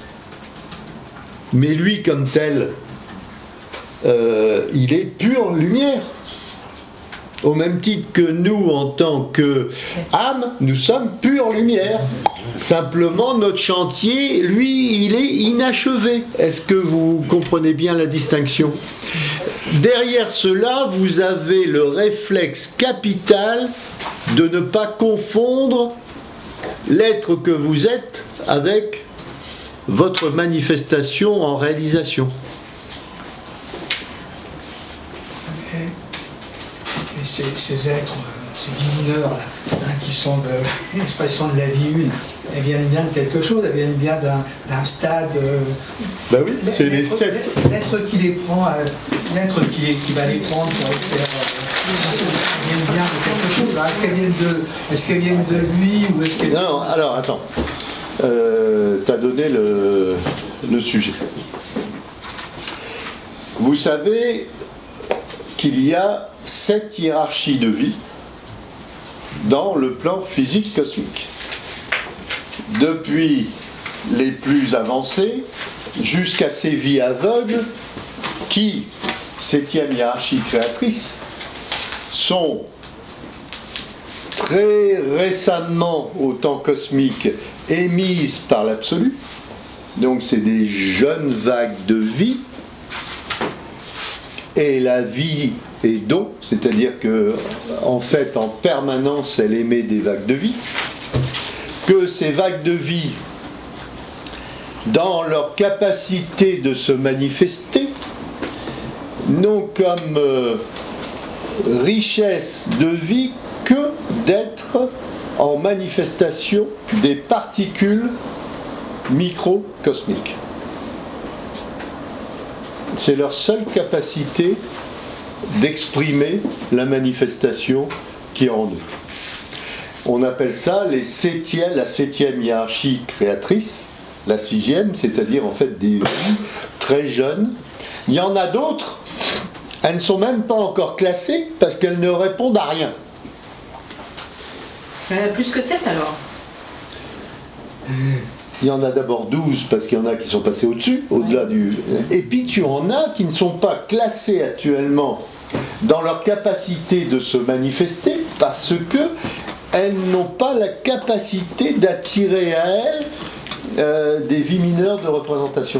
Mais lui, comme tel, euh, il est pure lumière. Au même titre que nous, en tant qu'âme, nous sommes pure lumière. Simplement, notre chantier, lui, il est inachevé. Est-ce que vous comprenez bien la distinction ? Derrière cela, vous avez le réflexe capital de ne pas confondre l'être que vous êtes avec votre manifestation en réalisation. Et, et ces, ces êtres, ces vies mineurs, là, hein, qui sont de l'expression de la vie une, elles viennent bien de quelque chose, elles viennent bien d'un, d'un stade. Euh, ben oui, c'est les sept. L'être qui les prend, euh, l'être qui, qui va les prendre pour les faire. Euh, elles viennent bien de quelque chose. Là. Est-ce qu'elles viennent de, est-ce qu'elles viennent de lui ou est-ce qu'elles. Non, non, alors attends. Euh, tu as donné le, le sujet. Vous savez qu'il y a sept hiérarchies de vie dans le plan physique cosmique. Depuis les plus avancées jusqu'à ces vies aveugles qui, septième hiérarchie créatrice, sont très récemment au temps cosmique émises par l'absolu. Donc c'est des jeunes vagues de vie. Et la vie est don, c'est-à-dire que en fait en permanence elle émet des vagues de vie. Que ces vagues de vie, dans leur capacité de se manifester, n'ont comme euh, richesse de vie que d'être en manifestation des particules microcosmiques. C'est leur seule capacité d'exprimer la manifestation qui est en eux. On appelle ça les septièmes, la septième hiérarchie créatrice, la sixième, c'est-à-dire en fait des vies très jeunes. Il y en a d'autres, elles ne sont même pas encore classées parce qu'elles ne répondent à rien. Il y en a plus que sept alors. Il y en a d'abord douze parce qu'il y en a qui sont passés au-dessus, au-delà du... Et puis tu en as qui ne sont pas classés actuellement dans leur capacité de se manifester parce que elles n'ont pas la capacité d'attirer à elles euh, des vies mineures de représentation.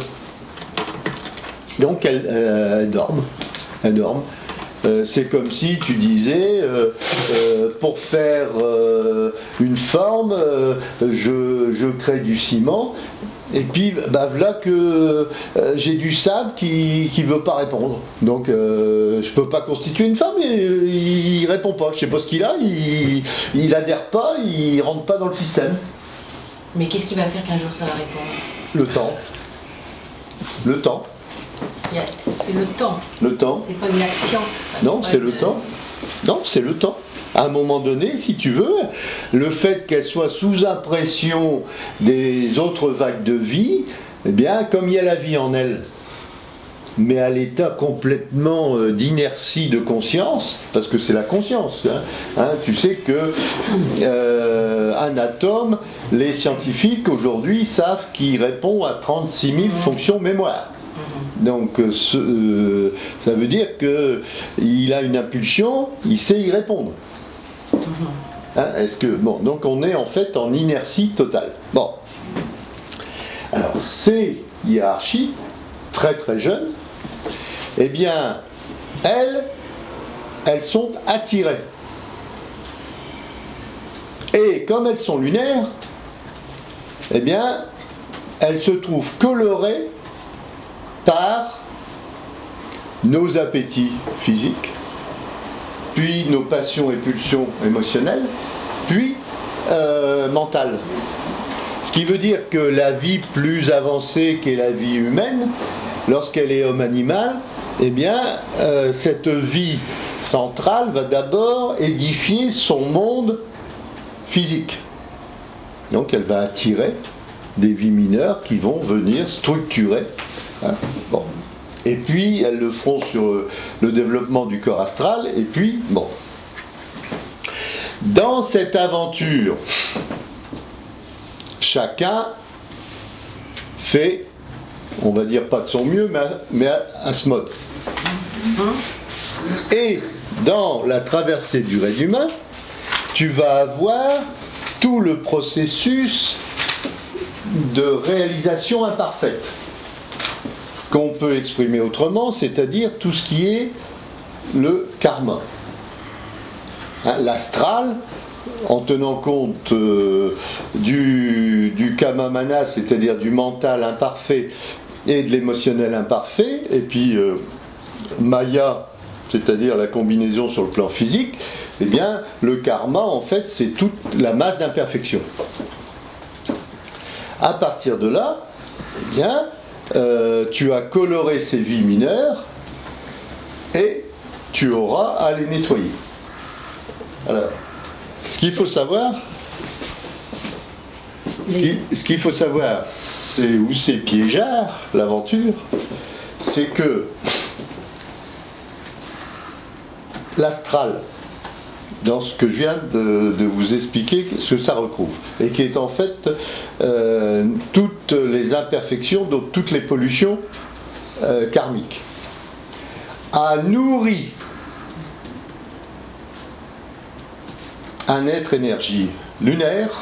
Donc elles, euh, elles dorment. Elles dorment. Euh, c'est comme si tu disais, euh, euh, pour faire euh, une forme, euh, je, je crée du ciment, et puis bah, voilà que euh, j'ai du sable qui ne veut pas répondre. Donc euh, je ne peux pas constituer une forme, il ne répond pas. Je ne sais pas ce qu'il a, il n'adhère pas, il ne rentre pas dans le système. Mais qu'est-ce qui va faire qu'un jour ça va répondre? Le temps. Le temps. C'est le temps. Le temps. C'est pas une action. Enfin, non, c'est une... le temps. Non, c'est le temps. À un moment donné, si tu veux, le fait qu'elle soit sous impression des autres vagues de vie, eh bien, comme il y a la vie en elle, mais à l'état complètement d'inertie de conscience, parce que c'est la conscience. Hein, hein, tu sais que euh, un atome, les scientifiques aujourd'hui savent qu'il répond à trente-six mille fonctions mémoire. Donc ce, euh, ça veut dire qu'il a une impulsion, il sait y répondre. Hein, est-ce que, bon, donc on est en fait en inertie totale. Bon. Alors ces hiérarchies, très très jeunes, eh bien, elles, elles sont attirées. Et comme elles sont lunaires, eh bien, elles se trouvent colorées par nos appétits physiques, puis nos passions et pulsions émotionnelles, puis euh, mentales. Ce qui veut dire que la vie plus avancée qu'est la vie humaine, lorsqu'elle est homme-animal, eh bien, euh, cette vie centrale va d'abord édifier son monde physique. Donc elle va attirer des vies mineures qui vont venir structurer. Hein, bon. Et puis elles le feront sur le développement du corps astral. Et puis, bon. Dans cette aventure, chacun fait, on va dire pas de son mieux, mais à, mais à, à ce mode. Et dans la traversée du règne humain, tu vas avoir tout le processus de réalisation imparfaite, qu'on peut exprimer autrement, c'est-à-dire tout ce qui est le karma. Hein, l'astral, en tenant compte euh, du, du kama-mana, c'est-à-dire du mental imparfait et de l'émotionnel imparfait, et puis euh, maya, c'est-à-dire la combinaison sur le plan physique, eh bien, le karma, en fait, c'est toute la masse d'imperfection. À partir de là, eh bien, euh, tu as coloré ces vies mineures et tu auras à les nettoyer. Alors, ce qu'il faut savoir, ce, qui, ce qu'il faut savoir, c'est où c'est piégeard, l'aventure, c'est que l'astral, dans ce que je viens de, de vous expliquer, ce que ça recouvre, et qui est en fait euh, toutes les imperfections, donc toutes les pollutions euh, karmiques, a nourri un être énergie lunaire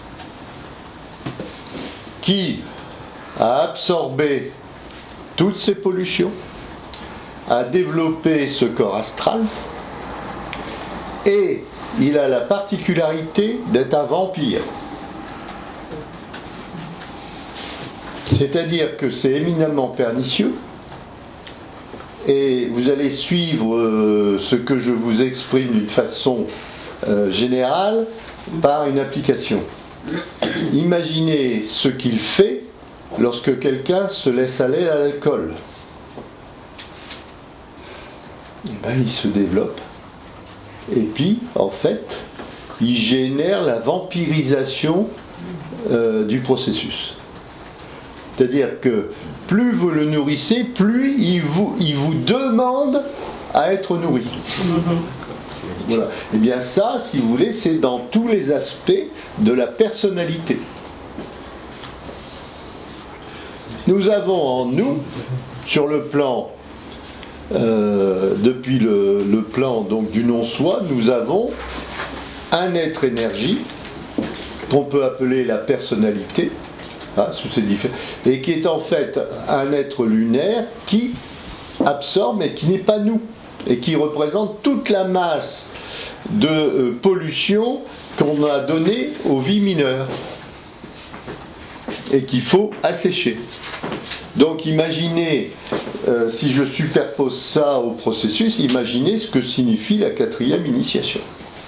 qui a absorbé toutes ces pollutions, a développé ce corps astral, et il a la particularité d'être un vampire. C'est-à-dire que c'est éminemment pernicieux, et vous allez suivre euh, ce que je vous exprime d'une façon euh, générale par une application. Imaginez ce qu'il fait lorsque quelqu'un se laisse aller à l'alcool. Eh ben, il se développe. Et puis, en fait, il génère la vampirisation euh, du processus. C'est-à-dire que plus vous le nourrissez, plus il vous, il vous demande à être nourri. Voilà. Et bien ça, si vous voulez, c'est dans tous les aspects de la personnalité. Nous avons en nous, sur le plan, euh, depuis le, le plan donc, du non-soi, nous avons un être énergie qu'on peut appeler la personnalité, hein, sous ces différents, et qui est en fait un être lunaire qui absorbe mais qui n'est pas nous, et qui représente toute la masse de euh, pollution qu'on a donnée aux vies mineures et qu'il faut assécher. Donc imaginez, euh, si je superpose ça au processus, imaginez ce que signifie la quatrième initiation.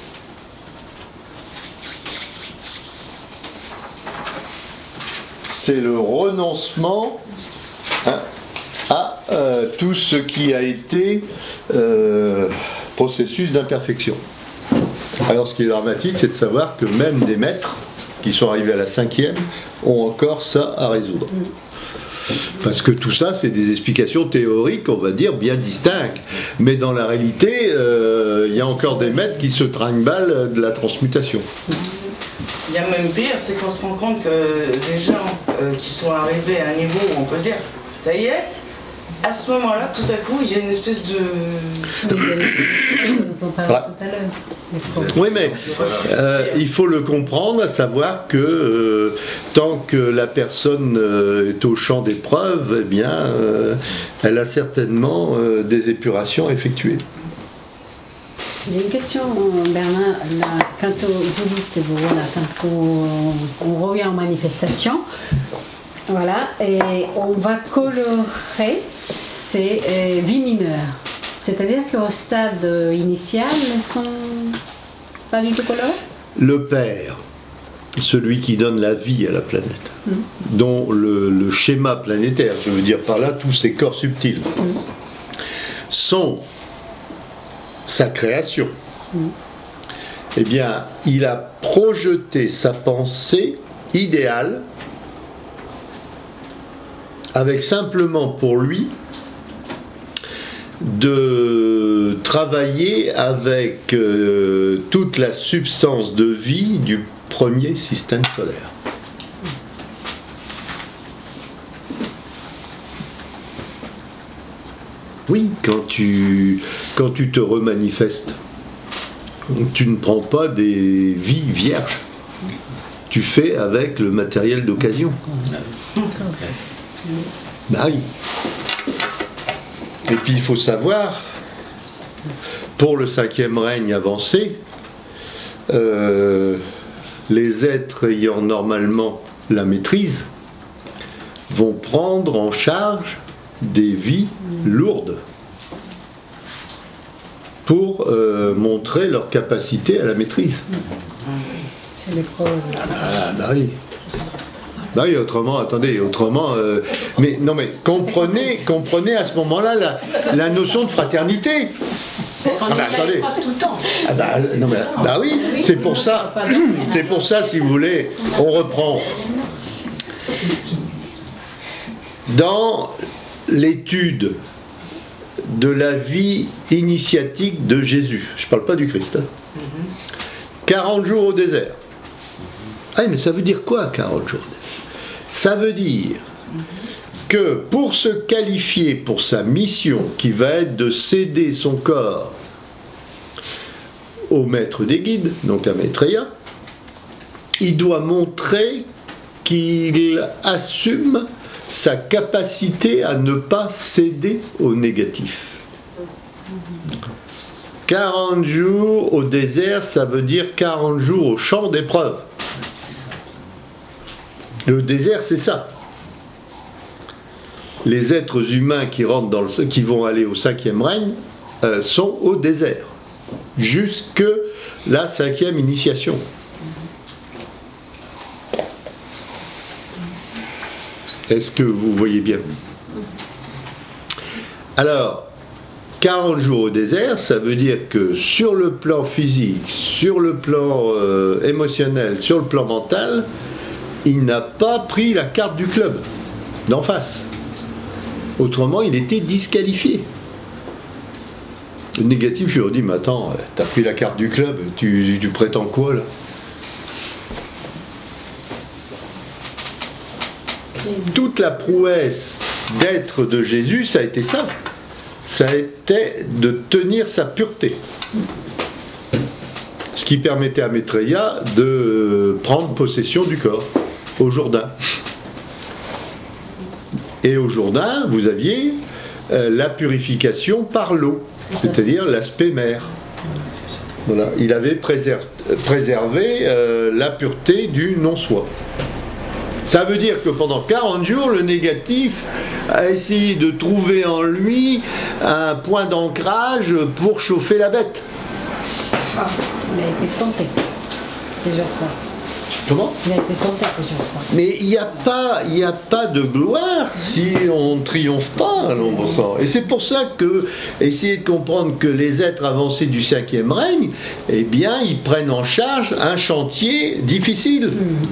C'est le renoncement hein, à euh, tout ce qui a été euh, processus d'imperfection. Alors ce qui est dramatique, c'est de savoir que même des maîtres qui sont arrivés à la cinquième ont encore ça à résoudre. Parce que tout ça, c'est des explications théoriques, on va dire, bien distinctes. Mais dans la réalité, euh, il y a encore des maîtres qui se trinquent-balles de la transmutation. Il y a même pire, c'est qu'on se rend compte que des gens euh, qui sont arrivés à un niveau où on peut se dire, ça y est, à ce moment-là, tout à coup, il y a une espèce de... Oui, mais euh, il faut le comprendre, à savoir que euh, tant que la personne euh, est au champ d'épreuve, eh bien, euh, elle a certainement euh, des épurations effectuées. J'ai une question, Bernard. Là, quand vous dites, voilà, quand on, on revient en manifestation, voilà, et on va colorer ces euh, vies mineures. C'est-à-dire qu'au stade initial, elles ne sont pas du tout colorées? Le Père, celui qui donne la vie à la planète, mmh. dont le, le schéma planétaire, je veux dire par là tous ces corps subtils, mmh. sont sa création. Mmh. Eh bien, il a projeté sa pensée idéale avec simplement pour lui de travailler avec euh, toute la substance de vie du premier système solaire. Oui, quand tu, quand tu te remanifestes, tu ne prends pas des vies vierges. Tu fais avec le matériel d'occasion. Bah oui. Et puis il faut savoir, pour le cinquième règne avancé, euh, les êtres ayant normalement la maîtrise vont prendre en charge des vies lourdes pour euh, montrer leur capacité à la maîtrise. Ah bah oui. Bah oui, autrement, attendez, autrement, euh, mais non mais comprenez, comprenez à ce moment-là la, la notion de fraternité. On ah bah, attendez. Tout le temps. Ah bah, non mais, bah oui, c'est pour ça, c'est pour ça, si vous voulez, on reprend. Dans l'étude de la vie initiatique de Jésus, je ne parle pas du Christ, hein, quarante jours au désert. Ah mais ça veut dire quoi, quarante jours? Ça veut dire que pour se qualifier pour sa mission, qui va être de céder son corps au maître des guides, donc à Maitreya, il doit montrer qu'il assume sa capacité à ne pas céder au négatif. quarante jours au désert, ça veut dire quarante jours au champ d'épreuve. Le désert, c'est ça. Les êtres humains qui rentrent dans le, qui vont aller au cinquième règne euh, sont au désert, jusque la cinquième initiation. Est-ce que vous voyez bien? Alors, quarante jours au désert, ça veut dire que sur le plan physique, sur le plan euh, émotionnel, sur le plan mental, il n'a pas pris la carte du club d'en face. Autrement, il était disqualifié. Le négatif, je lui ai dit, mais attends, t'as pris la carte du club, tu, tu prétends quoi là? Toute la prouesse d'être de Jésus, ça a été ça. Ça a été de tenir sa pureté. Ce qui permettait à Maitreya de prendre possession du corps, au Jourdain. Et au Jourdain, vous aviez euh, la purification par l'eau, c'est-à-dire l'aspect mer. Voilà. Il avait préservé, préservé euh, la pureté du non-soi. Ça veut dire que pendant quarante jours, le négatif a essayé de trouver en lui un point d'ancrage pour chauffer la bête. Ah, il a été tenté plusieurs fois. Comment? Il a été tenté plusieurs fois. Mais il n'y a pas, il n'y a pas de gloire si on ne triomphe pas à l'ombre sang. Et c'est pour ça que, essayer de comprendre que les êtres avancés du cinquième règne, eh bien, ils prennent en charge un chantier difficile. Mmh.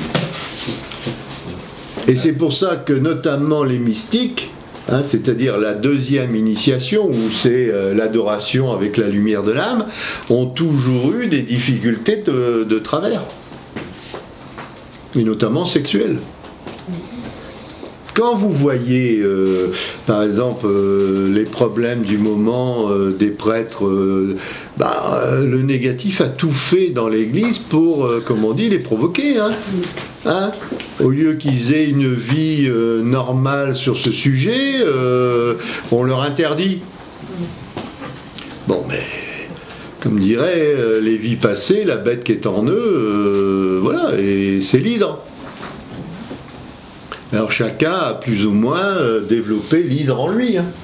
Et c'est pour ça que notamment les mystiques, hein, c'est-à-dire la deuxième initiation, où c'est euh, l'adoration avec la lumière de l'âme, ont toujours eu des difficultés de, de travers, et notamment sexuelles. Quand vous voyez, euh, par exemple, euh, les problèmes du moment euh, des prêtres, euh, bah, euh, le négatif a tout fait dans l'Église pour, euh, comme on dit, les provoquer. Hein, hein, au lieu qu'ils aient une vie euh, normale sur ce sujet, euh, on leur interdit. Bon, mais comme dirait euh, les vies passées, la bête qui est en eux, euh, voilà, et c'est l'hydre. Alors chacun a plus ou moins euh, développé l'hydre en lui. Hein.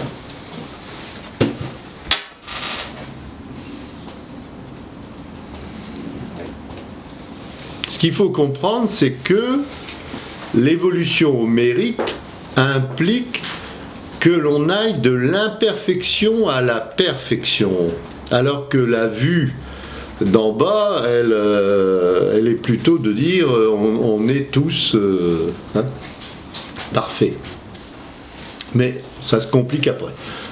Ce qu'il faut comprendre, c'est que l'évolution au mérite implique que l'on aille de l'imperfection à la perfection. Alors que la vue d'en bas, elle, euh, elle est plutôt de dire euh, on, on est tous euh, hein, parfaits. Mais ça se complique après.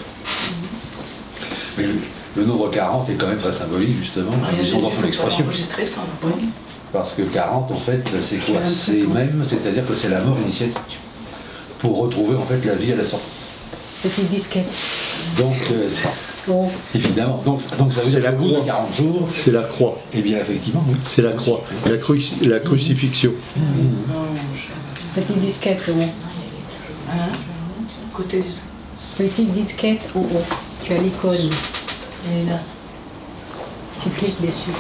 Mais le, le nombre quarante est quand même très symbolique, justement, dans son expression. Parce que quarante, en fait, c'est quoi? C'est même, c'est-à-dire que c'est la mort initiatique. Pour retrouver, en fait, la vie à la sortie. Petite disquette. Donc, euh, oh. Évidemment. Donc, donc ça veut dire la bout de quarante jours. C'est la croix. Eh bien, effectivement, oui. C'est la croix. La, cru la crucifixion. Mmh. Petite disquette, oui. Hein? Côté. Petite disquette en haut. Tu as l'icône. Elle est là. Tu cliques dessus.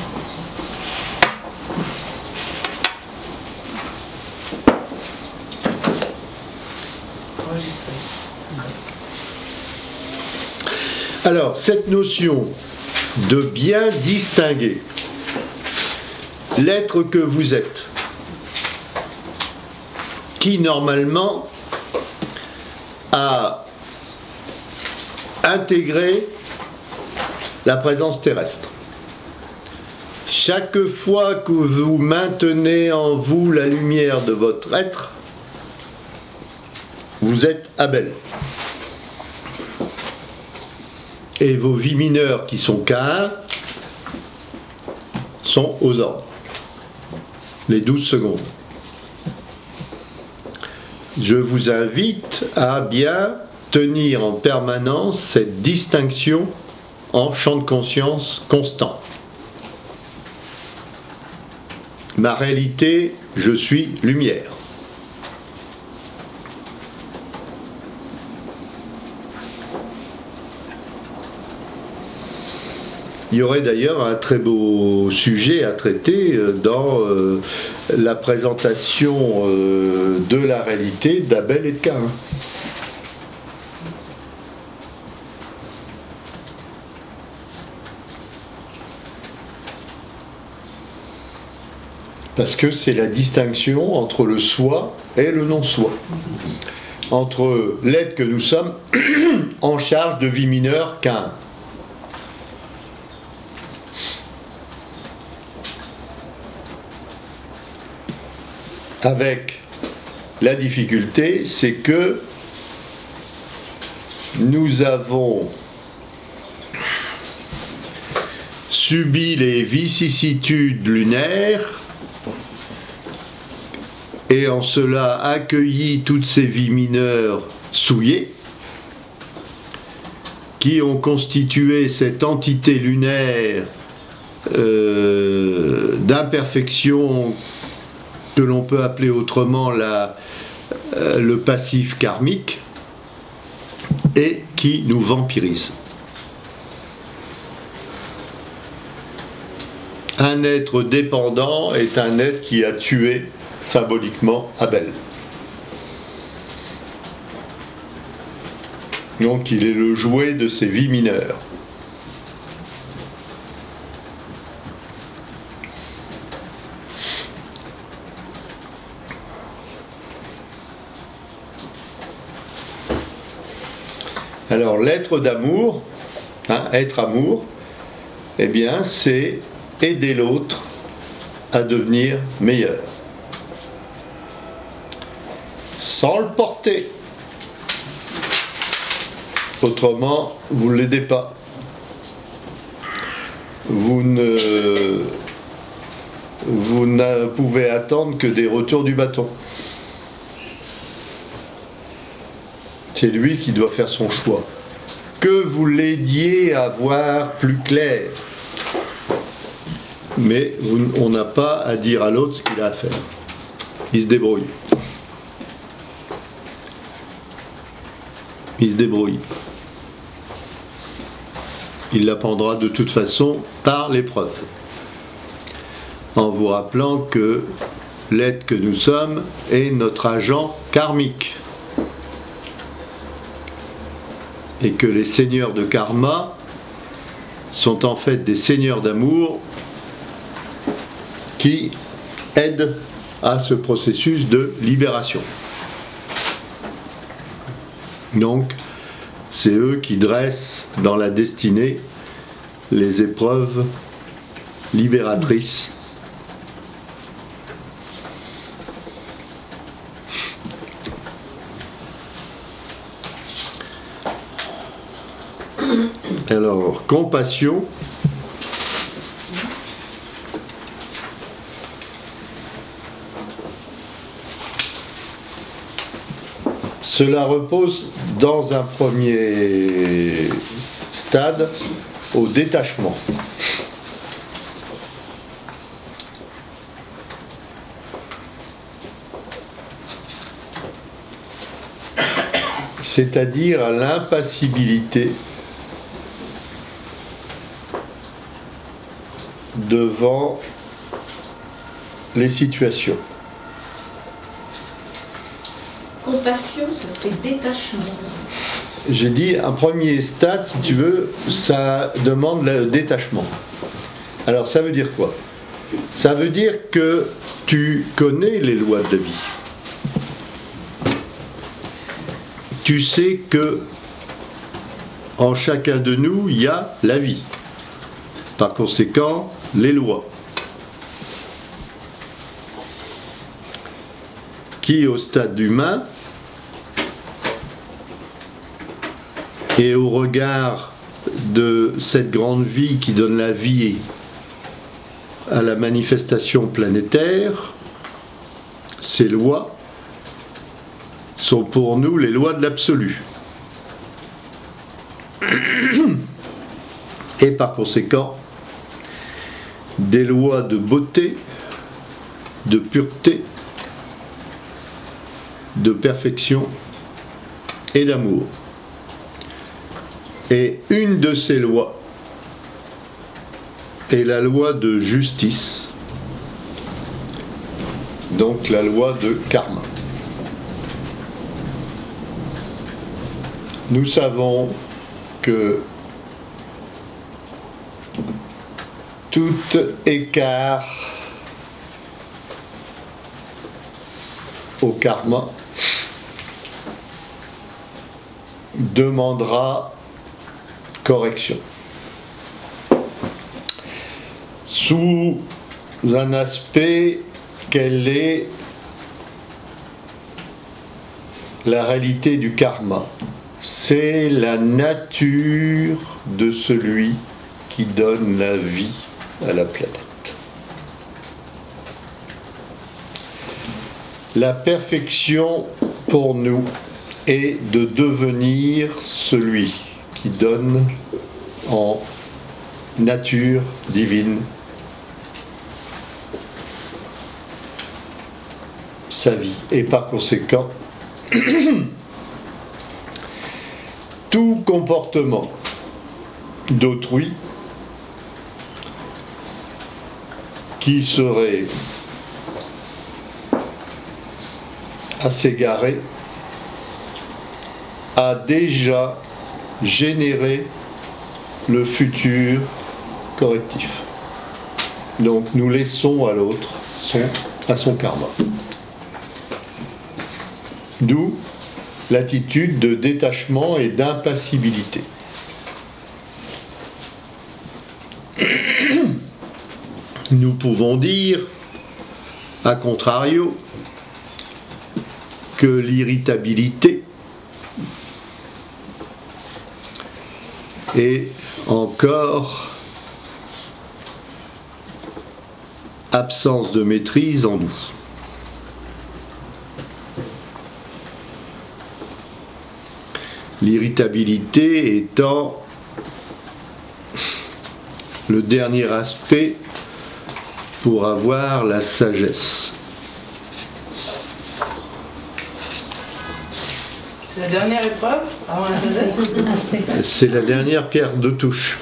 Alors, cette notion de bien distinguer l'être que vous êtes, qui normalement a intégré la présence terrestre. Chaque fois que vous maintenez en vous la lumière de votre être, vous êtes Abel. Et vos vies mineures qui sont Caïn sont aux ordres. Les douze secondes. Je vous invite à bien tenir en permanence cette distinction en champ de conscience constant. Ma réalité, je suis lumière. Il y aurait d'ailleurs un très beau sujet à traiter dans euh, la présentation euh, de la réalité d'Abel et de Caïn. Parce que c'est la distinction entre le soi et le non-soi. Entre l'être que nous sommes en charge de vie mineure qu'un. Avec la difficulté, c'est que nous avons subi les vicissitudes lunaires et en cela accueilli toutes ces vies mineures souillées qui ont constitué cette entité lunaire euh, d'imperfection que l'on peut appeler autrement la, euh, le passif karmique et qui nous vampirise. Un être dépendant est un être qui a tué symboliquement Abel. Donc il est le jouet de ces vies mineures. Alors l'être d'amour, hein, être amour, eh bien c'est aider l'autre à devenir meilleur. Sans le porter. Autrement, vous ne l'aidez pas. Vous ne, vous ne pouvez attendre que des retours du bâton. C'est lui qui doit faire son choix. Que vous l'aidiez à voir plus clair. Mais vous, on n'a pas à dire à l'autre ce qu'il a à faire. Il se débrouille. Il se débrouille. Il l'apprendra de toute façon par l'épreuve. En vous rappelant que l'être que nous sommes est notre agent karmique. Et que les seigneurs de karma sont en fait des seigneurs d'amour qui aident à ce processus de libération. Donc, c'est eux qui dressent dans la destinée les épreuves libératrices. Alors, compassion. Cela repose dans un premier stade au détachement. C'est-à-dire à l'impassibilité devant les situations. Compassion, ça serait détachement. J'ai dit un premier stade, si tu veux, ça demande le détachement. Alors ça veut dire quoi? Ça veut dire que tu connais les lois de la vie. Tu sais que en chacun de nous, il y a la vie. Par conséquent, les lois. Qui, au stade humain, et au regard de cette grande vie qui donne la vie à la manifestation planétaire, ces lois sont pour nous les lois de l'absolu. Et par conséquent, des lois de beauté, de pureté, de perfection et d'amour. Et une de ces lois est la loi de justice, donc la loi de karma. Nous savons que tout écart au karma demandera correction. Sous un aspect, quelle est la réalité du karma? C'est la nature de celui qui donne la vie à la planète. La perfection pour nous est de devenir celui qui donne en nature divine sa vie. Et par conséquent, tout comportement d'autrui qui serait à s'égarer a déjà généré le futur correctif. Donc nous laissons à l'autre son, à son karma. D'où l'attitude de détachement et d'impassibilité. Nous pouvons dire, à contrario, que l'irritabilité est encore absence de maîtrise en nous. L'irritabilité étant le dernier aspect pour avoir la sagesse. C'est la dernière épreuve avant la sagesse. C'est la dernière pierre de touche.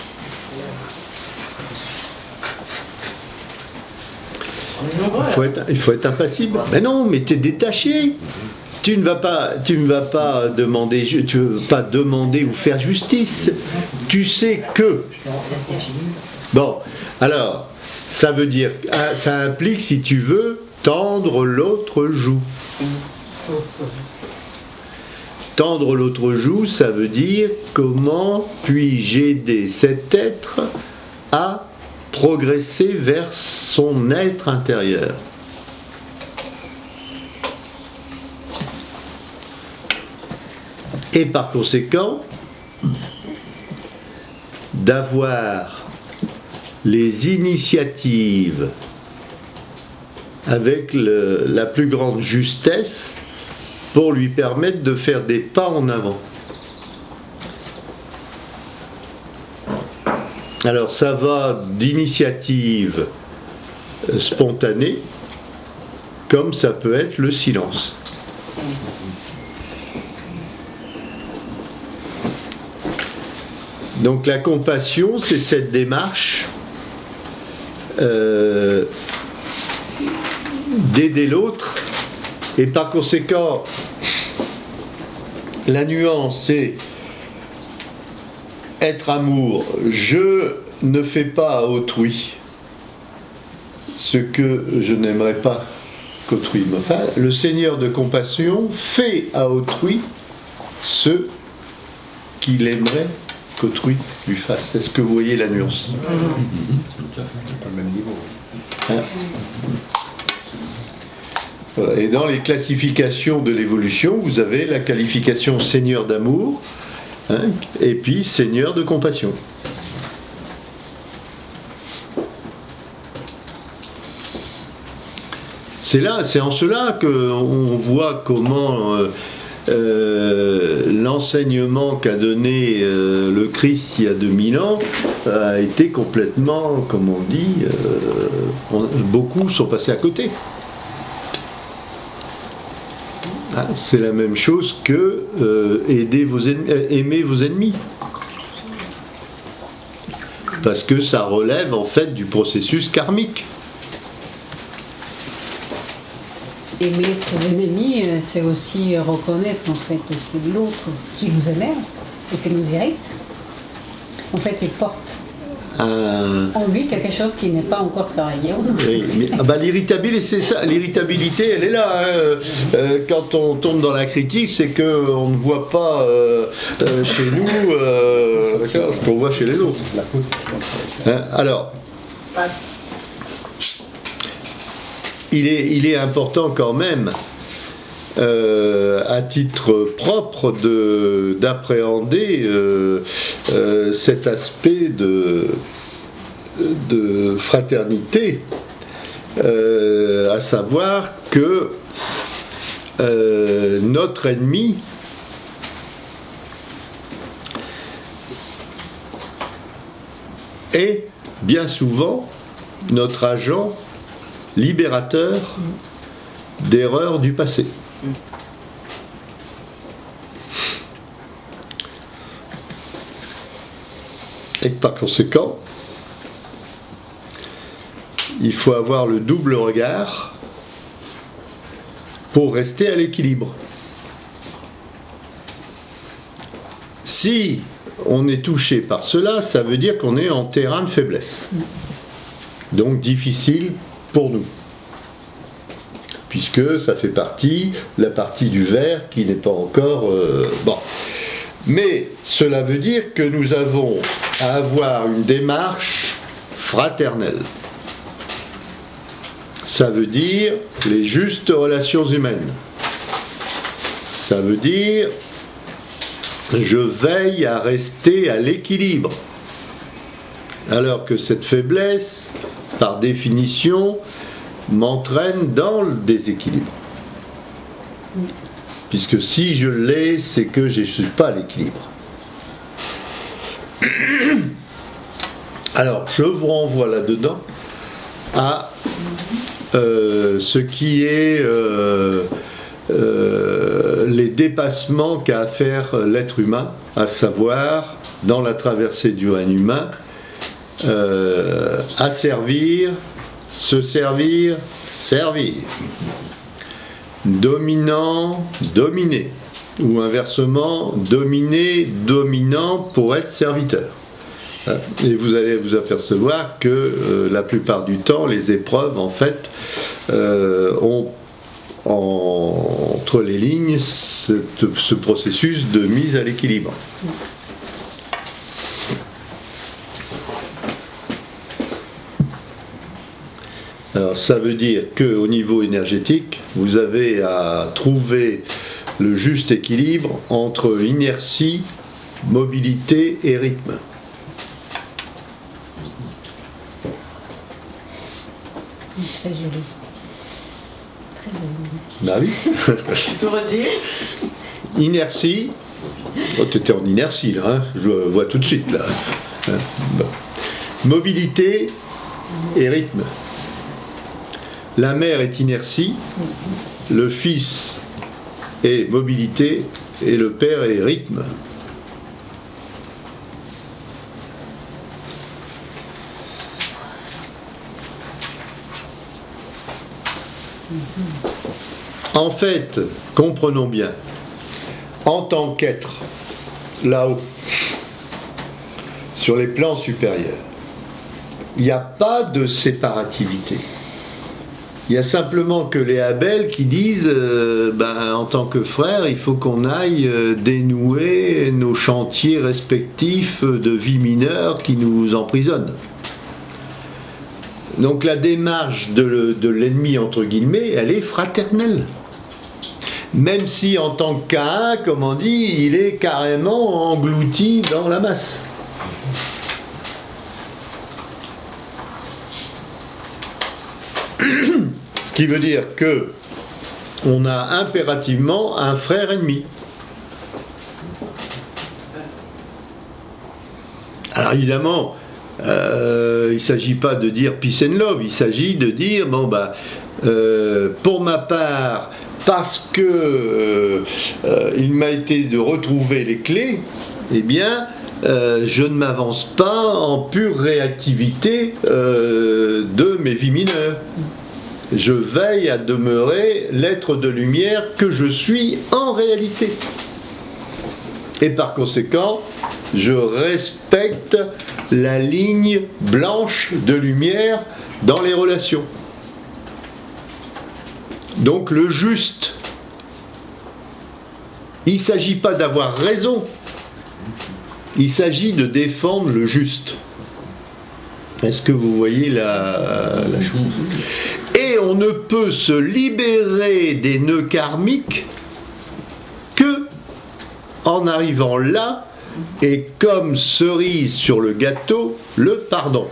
Il faut être, il faut être impassible. Mais non, mais tu es détaché. Tu ne vas pas, tu ne vas pas demander, tu veux pas demander ou faire justice. Tu sais que. Bon, alors, ça veut dire, ça implique, si tu veux, tendre l'autre joue. Tendre l'autre joue, ça veut dire comment puis-je aider cet être à progresser vers son être intérieur. Et par conséquent, d'avoir les initiatives avec le, la plus grande justesse pour lui permettre de faire des pas en avant. Alors ça va d'initiative spontanée, comme ça peut être le silence. Donc la compassion, c'est cette démarche euh, d'aider l'autre, et par conséquent, la nuance, c'est être amour. Je ne fais pas à autrui ce que je n'aimerais pas qu'autrui me fasse. Le Seigneur de compassion fait à autrui ce qu'il aimerait qu'autrui lui fasse. Est-ce que vous voyez la nuance? Tout à fait, c'est pas le même niveau. Hein? Voilà. Et dans les classifications de l'évolution, vous avez la qualification Seigneur d'amour, hein, et puis Seigneur de compassion. C'est là, c'est en cela qu'on voit comment euh, euh, l'enseignement qu'a donné euh, le Christ il y a deux mille ans a été complètement, comme on dit, euh, on, beaucoup sont passés à côté. Hein, c'est la même chose que euh, aider vos ennemis, euh, aimer vos ennemis. Parce que ça relève en fait du processus karmique. Aimer ses ennemis, c'est aussi reconnaître en fait que l'autre qui nous énerve et qui nous irrite, en fait, il porte un, On vit quelque chose qui n'est pas encore travaillé. oui, mais, ah bah, l'irritabilité, c'est ça. L'irritabilité, elle est là. Hein. Euh, quand on tombe dans la critique, c'est qu'on ne voit pas euh, euh, chez nous euh, ce qu'on voit chez les autres. Hein, alors, il est, il est important quand même, euh, à titre propre, de, d'appréhender euh, euh, cet aspect de, de fraternité, euh, à savoir que euh, notre ennemi est bien souvent notre agent libérateur d'erreurs du passé. Et par conséquent, il faut avoir le double regard pour rester à l'équilibre. Si on est touché par cela, ça veut dire qu'on est en terrain de faiblesse. Donc difficile pour nous. Puisque ça fait partie, la partie du verre qui n'est pas encore... Euh, bon. Mais cela veut dire que nous avons à avoir une démarche fraternelle. Ça veut dire les justes relations humaines. Ça veut dire je veille à rester à l'équilibre. Alors que cette faiblesse, par définition, m'entraîne dans le déséquilibre. Puisque si je l'ai, c'est que je ne suis pas à l'équilibre. Alors, je vous renvoie là-dedans à euh, ce qui est euh, euh, les dépassements qu'a à faire l'être humain, à savoir, dans la traversée du règne humain, euh, asservir, se servir, servir. Dominant, dominé. Ou inversement, dominé, dominant pour être serviteur. Et vous allez vous apercevoir que euh, la plupart du temps, les épreuves, en fait, euh, ont en, entre les lignes ce, ce processus de mise à l'équilibre. Alors ça veut dire qu'au niveau énergétique, vous avez à trouver le juste équilibre entre inertie, mobilité et rythme. Très joli. Très joli. Bah oui. Tu peux redire? Inertie. Oh, t'étais en inertie là, hein, je vois tout de suite là. Bon. Mobilité et rythme. La mère est inertie, le fils est mobilité et le père est rythme. En fait, comprenons bien, en tant qu'être là-haut, sur les plans supérieurs, il n'y a pas de séparativité. Il y a simplement que les Abel qui disent euh, ben, en tant que frères, il faut qu'on aille euh, dénouer nos chantiers respectifs de vie mineure qui nous emprisonnent. Donc la démarche de, de l'ennemi, entre guillemets, elle est fraternelle. Même si en tant que Caïn, comme on dit, il est carrément englouti dans la masse. Ce qui veut dire que on a impérativement un frère ennemi. Alors évidemment, euh, il ne s'agit pas de dire peace and love, il s'agit de dire, bon bah, euh, pour ma part, parce que euh, euh, il m'a été de retrouver les clés, eh bien, euh, je ne m'avance pas en pure réactivité euh, de mes vies mineures. Je veille à demeurer l'être de lumière que je suis en réalité. Et par conséquent, je respecte la ligne blanche de lumière dans les relations. Donc le juste, il ne s'agit pas d'avoir raison, il s'agit de défendre le juste. Est-ce que vous voyez la, la chose? Et on ne peut se libérer des nœuds karmiques que en arrivant là, et comme cerise sur le gâteau, le pardon.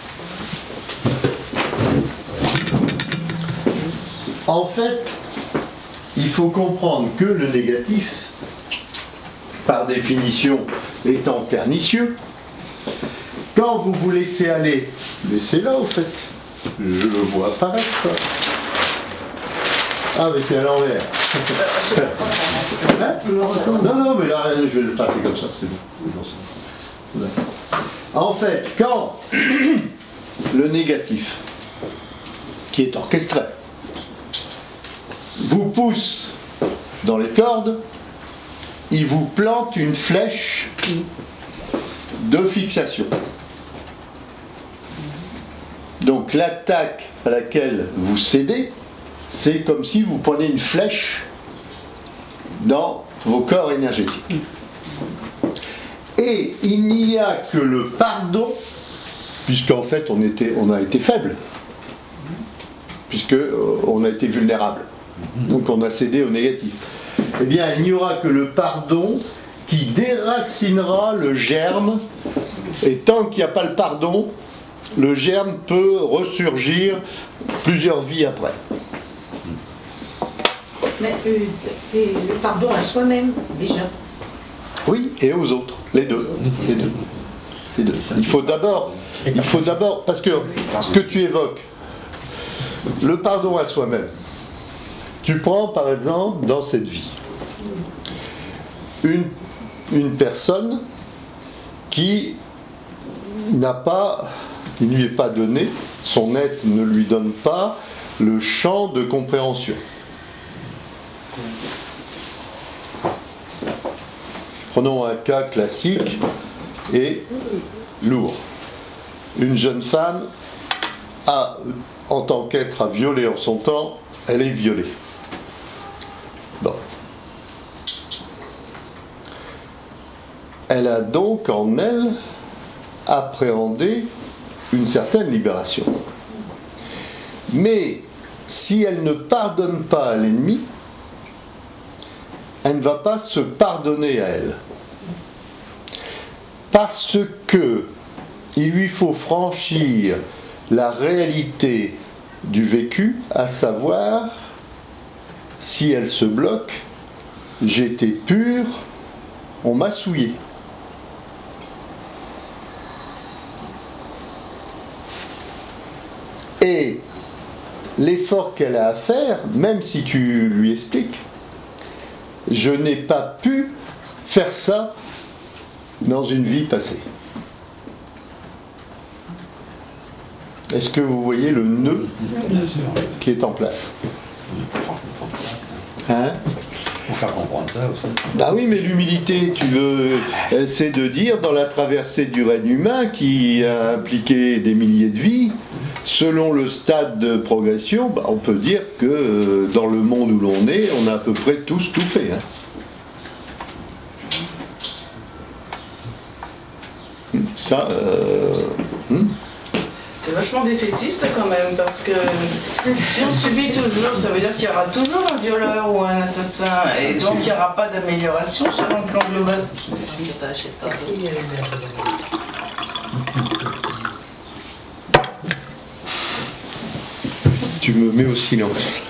En fait, il faut comprendre que le négatif, par définition étant pernicieux, quand vous vous laissez aller, laissez-la au fait, je le vois apparaître. Ah mais c'est à l'envers. Hein? Non, non, mais là, je vais le faire, c'est comme ça, c'est bon. En fait, quand le négatif, qui est orchestré, vous pousse dans les cordes, il vous plante une flèche de fixation. Donc l'attaque à laquelle vous cédez, c'est comme si vous prenez une flèche dans vos corps énergétiques. Et il n'y a que le pardon, puisqu'en fait on, était, on a été faible, puisqu'on a été vulnérable. Donc on a cédé au négatif. Eh bien, il n'y aura que le pardon qui déracinera le germe, et tant qu'il n'y a pas le pardon, le germe peut ressurgir plusieurs vies après. Mais euh, c'est le pardon à soi-même, déjà. Oui, et aux autres, les deux. Les deux. Les deux. Il faut d'abord, il faut d'abord, parce que ce que tu évoques, le pardon à soi-même, tu prends par exemple dans cette vie une, une personne qui n'a pas, il ne lui est pas donné, son être ne lui donne pas le champ de compréhension. Prenons un cas classique et lourd. Une jeune femme a, en tant qu'être, a violé en son temps, elle est violée. Bon. Elle a donc en elle appréhendé une certaine libération. Mais si elle ne pardonne pas à l'ennemi, elle ne va pas se pardonner à elle. Parce que il lui faut franchir la réalité du vécu, à savoir, si elle se bloque, j'étais pur, on m'a souillé. Et l'effort qu'elle a à faire, même si tu lui expliques, je n'ai pas pu faire ça dans une vie passée. Est-ce que vous voyez le nœud qui est en place? Hein? Pour faire comprendre ça aussi. Bah oui, mais l'humilité, tu veux, c'est de dire, dans la traversée du règne humain, qui a impliqué des milliers de vies, selon le stade de progression, bah on peut dire que euh, dans le monde où l'on est, on a à peu près tous tout fait. Hein. Ça, euh, hmm. C'est vachement défaitiste quand même, parce que si on subit toujours, ça veut dire qu'il y aura toujours un violeur ou un assassin, et donc il n'y aura pas d'amélioration sur un plan global. Tu me mets au silence.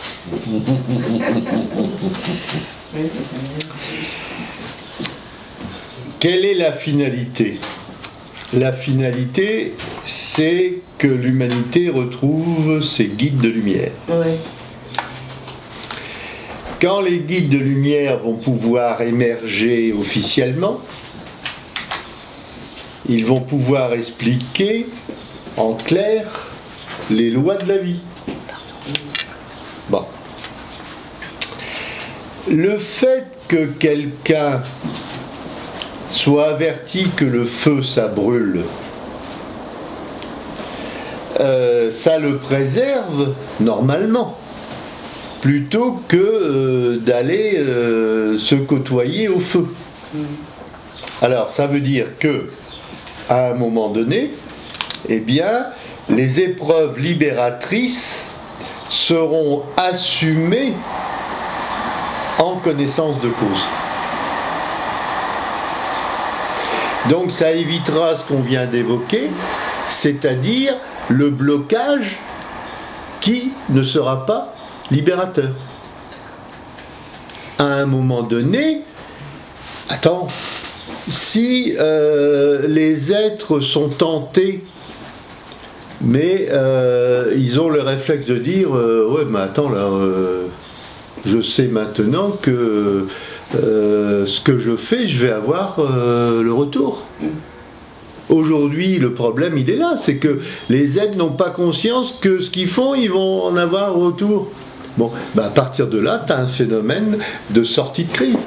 Quelle est la finalité ? La finalité, c'est que l'humanité retrouve ses guides de lumière. Oui. Quand les guides de lumière vont pouvoir émerger officiellement, ils vont pouvoir expliquer en clair les lois de la vie. Bon. Le fait que quelqu'un soit averti que le feu ça brûle euh, ça le préserve normalement, plutôt que euh, d'aller euh, se côtoyer au feu. Alors ça veut dire que, à un moment donné, eh bien, les épreuves libératrices seront assumées en connaissance de cause. Donc ça évitera ce qu'on vient d'évoquer, c'est-à-dire le blocage qui ne sera pas libérateur. À un moment donné, attends, si euh, les êtres sont tentés, mais euh, ils ont le réflexe de dire euh, ouais mais attends là euh, je sais maintenant que euh, ce que je fais je vais avoir euh, le retour. Aujourd'hui le problème il est là, c'est que les êtres n'ont pas conscience que ce qu'ils font ils vont en avoir un retour. Bon, bah à partir de là tu as un phénomène de sortie de crise.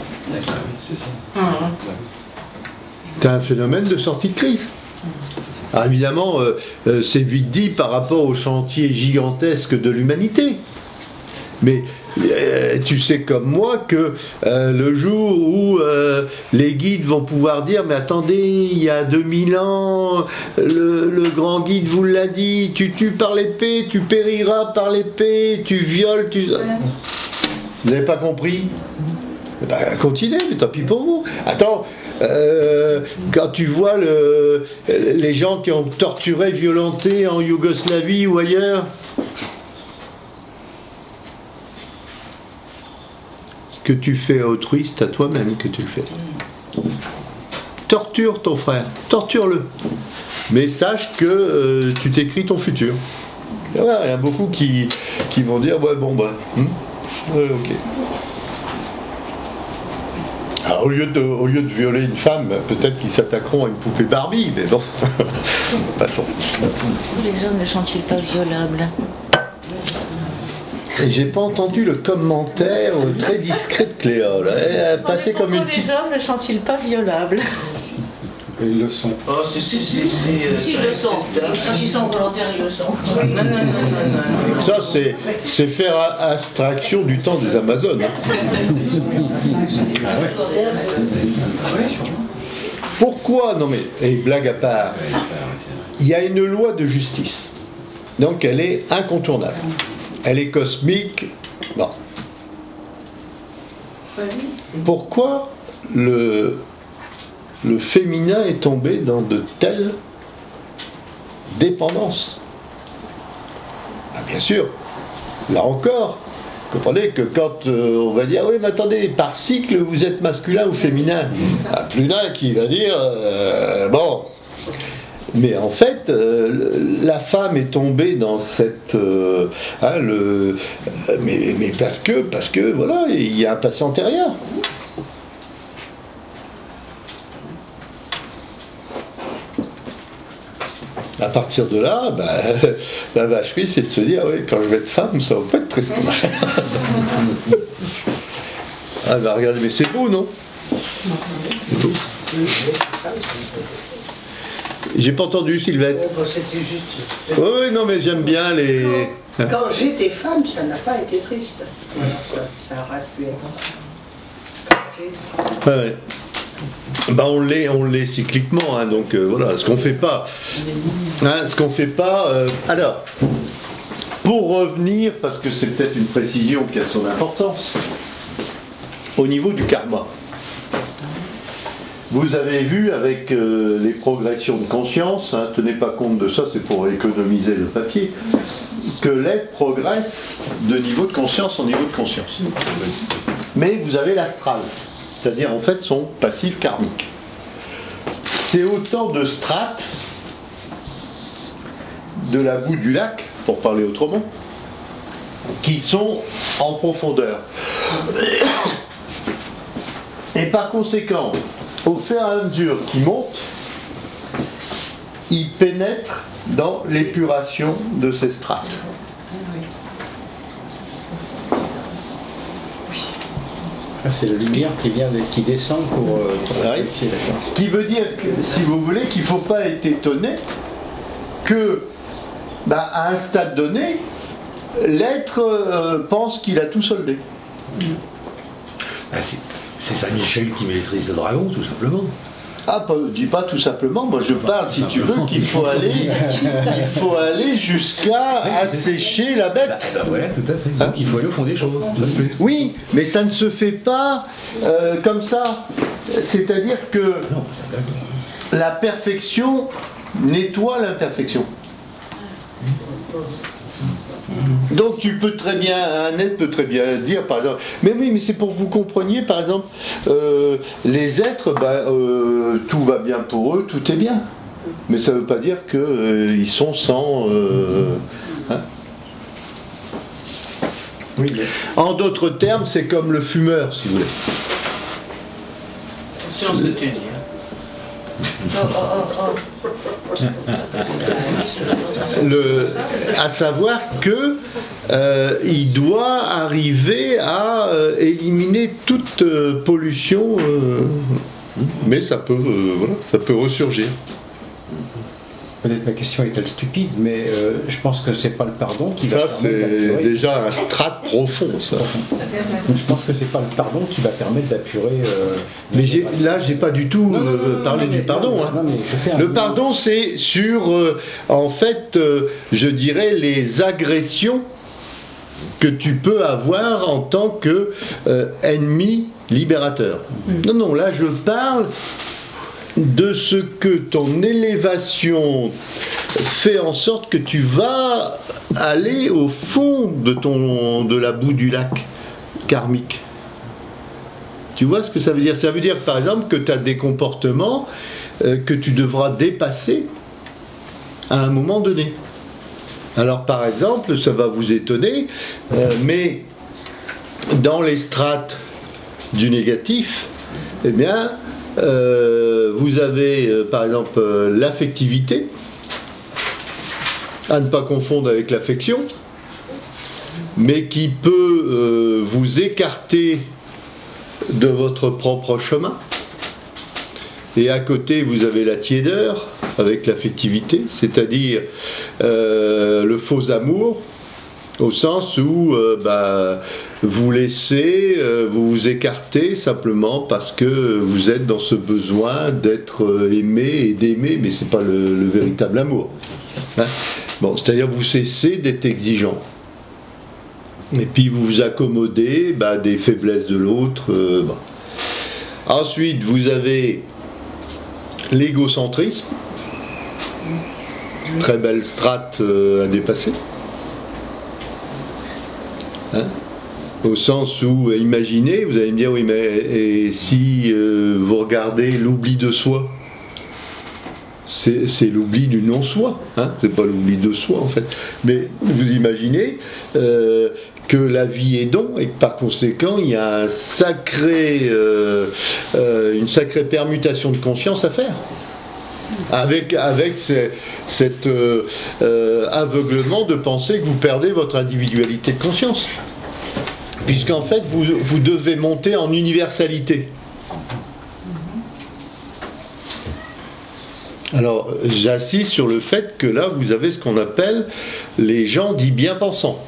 Tu as un phénomène de sortie de crise. Alors évidemment, euh, euh, c'est vite dit par rapport au chantier gigantesque de l'humanité. Mais euh, tu sais comme moi que euh, le jour où euh, les guides vont pouvoir dire mais attendez, il y a deux mille ans, le, le grand guide vous l'a dit, tu tues par l'épée, tu périras par l'épée, tu violes, tu... Vous n'avez pas compris? Ben, continuez, mais tant pis pour vous. Attends, euh, quand tu vois le, les gens qui ont torturé, violenté en Yougoslavie ou ailleurs, ce que tu fais à autrui, c'est à toi-même que tu le fais. Torture ton frère, torture-le. Mais sache que euh, tu t'écris ton futur. Il y a beaucoup qui, qui vont dire, ouais, bon, bah, hum, ouais, ok. Alors, au lieu de, au lieu de violer une femme, peut-être qu'ils s'attaqueront à une poupée Barbie, mais bon, passons. Les hommes ne sont-ils pas violables? Et j'ai pas entendu le commentaire très discret de Cléa, là. Elle a passé comme une petite... Les hommes ne sont-ils pas violables? Ils le sont. Oh, si, si, si, si. euh, Si, ça ils le sont. existe. Quand ils sont volontaires, ils le sont. Non, non, non, non, non, non. Ça, c'est, c'est faire a- abstraction du temps des Amazones. hein. Pourquoi? Non mais, et blague à part, il y a une loi de justice. Donc elle est incontournable. Elle est cosmique. Bon. Pourquoi le, le féminin est tombé dans de telles dépendances? Ah, bien sûr, là encore, comprenez que quand euh, on va dire oui mais attendez, par cycle vous êtes masculin ou féminin, ah, plus d'un qui va dire euh, bon, mais en fait euh, la femme est tombée dans cette euh, hein, le, mais, mais parce que parce que voilà, il y a un passé antérieur. À partir de là, bah, la vacherie, c'est de se dire, oui, quand je vais être femme, ça va pas être très simple. Ah bah regardez, mais c'est beau, non? C'est beau. J'ai pas entendu, Sylvette. Oh, bah, c'était juste. Oui, oui, non, mais j'aime bien les... Quand, quand j'étais femme, ça n'a pas été triste. Alors, ça, ça aurait pu être. Quand j'étais- Ouais. Bah on l'est, on l'est cycliquement, hein, donc euh, voilà, ce qu'on fait pas, hein, ce qu'on fait pas. euh, alors, pour revenir, parce que c'est peut-être une précision qui a son importance, au niveau du karma. Vous avez vu avec euh, les progressions de conscience, hein, tenez pas compte de ça, c'est pour économiser le papier, que l'être progresse de niveau de conscience en niveau de conscience. Mais vous avez l'astral, c'est-à-dire en fait son passif karmique. C'est autant de strates de la boue du lac, pour parler autrement, qui sont en profondeur. Et par conséquent, au fur et à mesure qu'ils montent, ils pénètrent dans l'épuration de ces strates. Ah, c'est la lumière qui vient de- qui descend pour, euh, pour Ah oui. purifier, d'accord. Ce qui veut dire, que, si vous voulez, qu'il ne faut pas être étonné que bah, à un stade donné, l'être euh, pense qu'il a tout soldé. Ah, c'est, c'est Saint-Michel qui maîtrise le dragon, tout simplement. Ah, pas, dis pas tout simplement, moi je parle, si tu veux, qu'il faut aller, il faut aller jusqu'à assécher la bête. Bah, bah voilà, tout à fait. Donc il faut aller au fond des choses. tout à fait. Oui, mais ça ne se fait pas euh, comme ça. C'est-à-dire que Non, c'est d'accord. la perfection nettoie l'imperfection. Donc tu peux très bien, un être peut très bien dire par exemple, mais oui, mais c'est pour que vous compreniez par exemple, euh, les êtres, bah, euh, tout va bien pour eux, tout est bien. Mais ça ne veut pas dire qu'ils euh, sont sans... Euh, hein. Oui, mais En d'autres termes, c'est comme le fumeur, si vous voulez. Attention à ce que tu dis. hein. Oh, oh, oh, oh. Le, à savoir que euh, il doit arriver à euh, éliminer toute euh, pollution, euh, mais ça peut, euh, voilà, ça peut ressurgir. peut-être ma question est-elle stupide, mais euh, je pense que c'est pas le pardon qui va Ça, permettre c'est d'apurer. déjà un strate profond, ça. Je pense que c'est pas le pardon qui va permettre d'apurer. euh, Mais j'ai, là, j'ai pas du tout Non, non, non, euh, non, parlé non, du mais- pardon. non, hein. non, mais je fais un Le lien. pardon, c'est sur, euh, en fait, euh, je dirais, les agressions que tu peux avoir en tant que euh, ennemi libérateur. Non, non, là, je parle de ce que ton élévation fait en sorte que tu vas aller au fond de, ton, de la boue du lac karmique. Tu vois ce que ça veut dire? Ça veut dire par exemple que tu as des comportements euh, que tu devras dépasser à un moment donné. Alors par exemple, ça va vous étonner, euh, mais dans les strates du négatif, eh bien, euh, vous avez euh, par exemple euh, l'affectivité, à ne pas confondre avec l'affection, mais qui peut euh, vous écarter de votre propre chemin. Et à côté, vous avez la tiédeur avec l'affectivité, c'est-à-dire euh, le faux amour, au sens où euh, bah, vous laissez, euh, vous vous écartez simplement parce que vous êtes dans ce besoin d'être euh, aimé et d'aimer, mais c'est pas le, le véritable amour. Hein? Bon, c'est-à-dire vous cessez d'être exigeant. Et puis vous vous accommodez bah, des faiblesses de l'autre. Euh, bon. Ensuite, vous avez l'égocentrisme, très belle strate euh, à dépasser. Hein? Au sens où, imaginez, vous allez me dire, oui, mais et si euh, vous regardez l'oubli de soi, c'est, c'est l'oubli du non-soi, hein? C'est pas l'oubli de soi en fait. Mais vous imaginez euh, que la vie est don et que par conséquent il y a un sacré, euh, euh, une sacrée permutation de conscience à faire. Avec, avec ces, cet euh, euh, aveuglement de penser que vous perdez votre individualité de conscience. Puisqu'en fait, vous, vous devez monter en universalité. Alors, j'insiste sur le fait que là, vous avez ce qu'on appelle les gens dits bien pensants.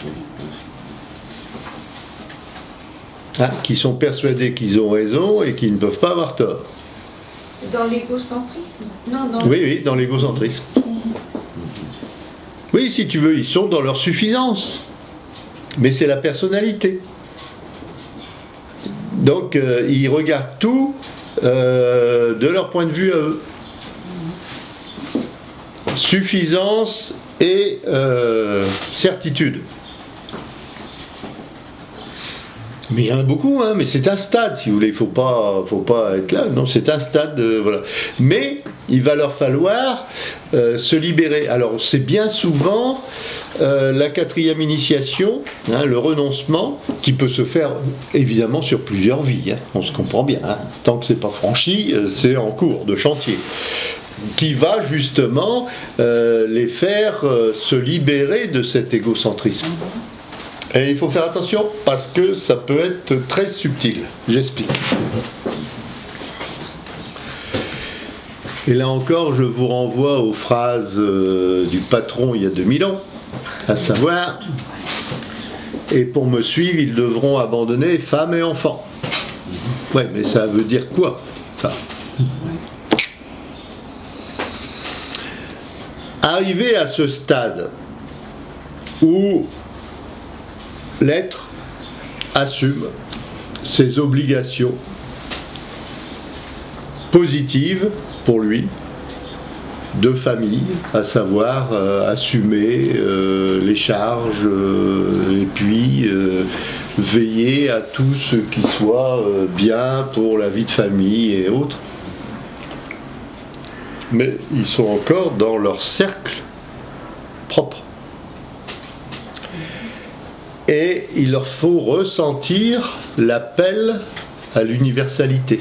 Hein, qui sont persuadés qu'ils ont raison et qu'ils ne peuvent pas avoir tort. Dans l'égocentrisme? Non, dans Oui, oui, dans l'égocentrisme. Oui, si tu veux, ils sont dans leur suffisance. Mais c'est la personnalité. Donc, euh, ils regardent tout euh, de leur point de vue à eux. Suffisance et euh, certitude. Mais il y en a beaucoup, hein, mais c'est un stade, si vous voulez, il ne faut pas, faut pas être là, non, c'est un stade, euh, voilà. Mais il va leur falloir euh, se libérer. Alors c'est bien souvent euh, la quatrième initiation, hein, le renoncement, qui peut se faire évidemment sur plusieurs vies, hein, on se comprend bien, hein. Tant que c'est pas franchi, euh, c'est en cours de chantier, qui va justement euh, les faire euh, se libérer de cet égocentrisme. Et il faut faire attention parce que ça peut être très subtil. J'explique. Et là encore, je vous renvoie aux phrases euh, du patron il y a deux mille ans, à savoir, et pour me suivre, ils devront abandonner femmes et enfants. Oui, mais ça veut dire quoi, ça? Arrivé à ce stade où l'être assume ses obligations positives pour lui de famille, à savoir euh, assumer euh, les charges euh, et puis euh, veiller à tout ce qui soit euh, bien pour la vie de famille et autres. Mais ils sont encore dans leur cercle propre. Et il leur faut ressentir l'appel à l'universalité.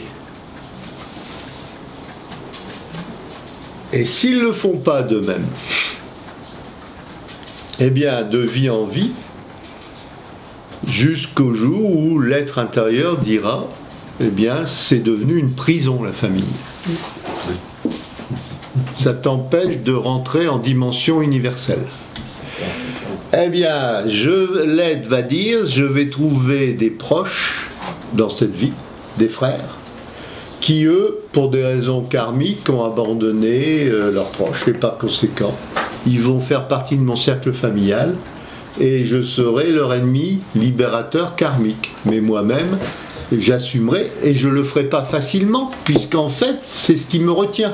Et s'ils ne le font pas d'eux-mêmes, eh bien, de vie en vie, jusqu'au jour où l'être intérieur dira, eh bien, c'est devenu une prison, la famille. Ça t'empêche de rentrer en dimension universelle. Eh bien, je, l'aide va dire, je vais trouver des proches dans cette vie, des frères, qui eux, pour des raisons karmiques, ont abandonné euh, leurs proches. Et par conséquent, ils vont faire partie de mon cercle familial et je serai leur ennemi libérateur karmique. Mais moi-même, j'assumerai et je le ferai pas facilement, puisqu'en fait, c'est ce qui me retient.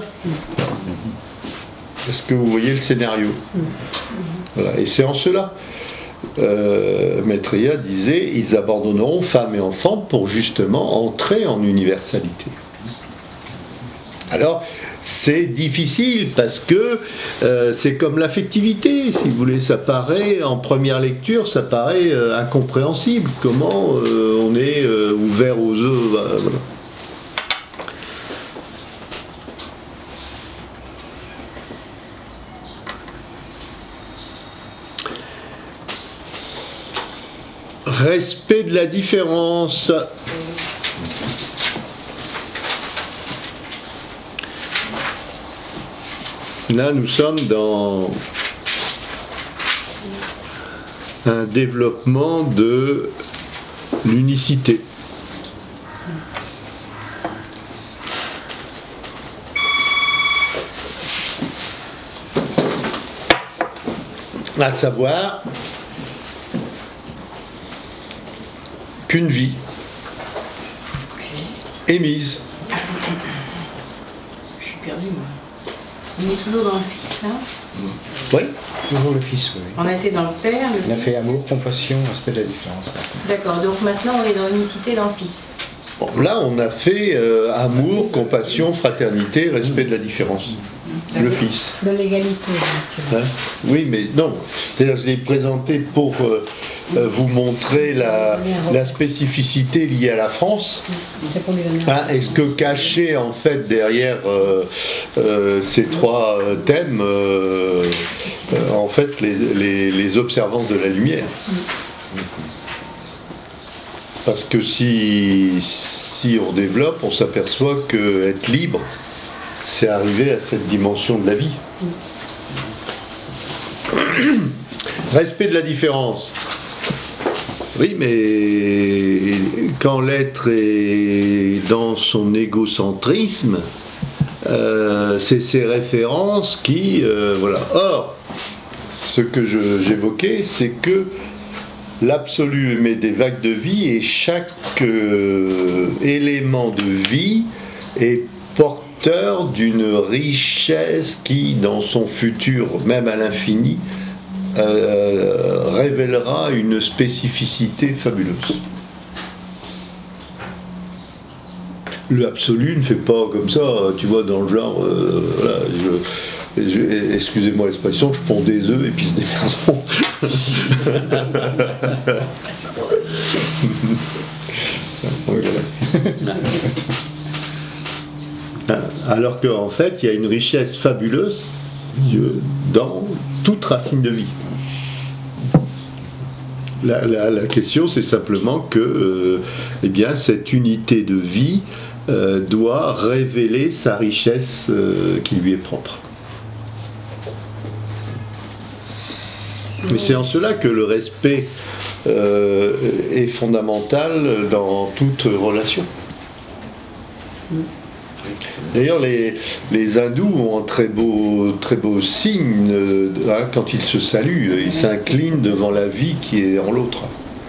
Est-ce que vous voyez le scénario? Voilà. Et c'est en cela. Euh, Maitreya disait, ils abandonneront femmes et enfants pour justement entrer en universalité. Alors, c'est difficile parce que euh, c'est comme l'affectivité, si vous voulez, ça paraît, en première lecture, ça paraît euh, incompréhensible. Comment euh, on est euh, ouvert aux œufs, bah, voilà. Respect de la différence. Là, nous sommes dans un développement de l'unicité. À savoir qu'une vie émise. Je suis perdu, moi. On est toujours dans le Fils, là? Oui. Toujours le Fils, oui. On a été dans le Père, le Il a Fils. fait amour, compassion, respect de la différence. D'accord, donc maintenant on est dans l'unicité dans le Fils. Bon, là, on a fait euh, amour, compassion, fraternité, respect de la différence. Le Fils. De l'égalité. donc. Hein? Oui, mais non. C'est-à-dire, je l'ai présenté pour euh, euh, vous montrer la, la spécificité liée à la France. C'est pour lui donner. Hein, et ce que caché en fait derrière euh, euh, ces trois euh, thèmes, euh, euh, en fait, les, les, les observances de la lumière. Parce que si, si on développe, on s'aperçoit que être libre, c'est arriver à cette dimension de la vie. Respect de la différence. Oui, mais quand l'être est dans son égocentrisme, euh, c'est ses références qui... Euh, voilà. Or, ce que je, j'évoquais, c'est que l'absolu émet des vagues de vie et chaque euh, élément de vie est porteur d'une richesse qui, dans son futur, même à l'infini, euh, révélera une spécificité fabuleuse. L'absolu ne fait pas comme ça, tu vois, dans le genre, euh, voilà, je, je, excusez-moi l'expression, je ponds des œufs et puis se démerdons. Alors qu'en fait, il y a une richesse fabuleuse dans toute racine de vie. La, la, la question, c'est simplement que euh, eh bien, cette unité de vie euh, doit révéler sa richesse euh, qui lui est propre. Mais c'est en cela que le respect euh, est fondamental dans toute relation. D'ailleurs, les, les hindous ont un très beau, très beau signe euh, hein, quand ils se saluent. Ils s'inclinent devant la vie qui est en l'autre.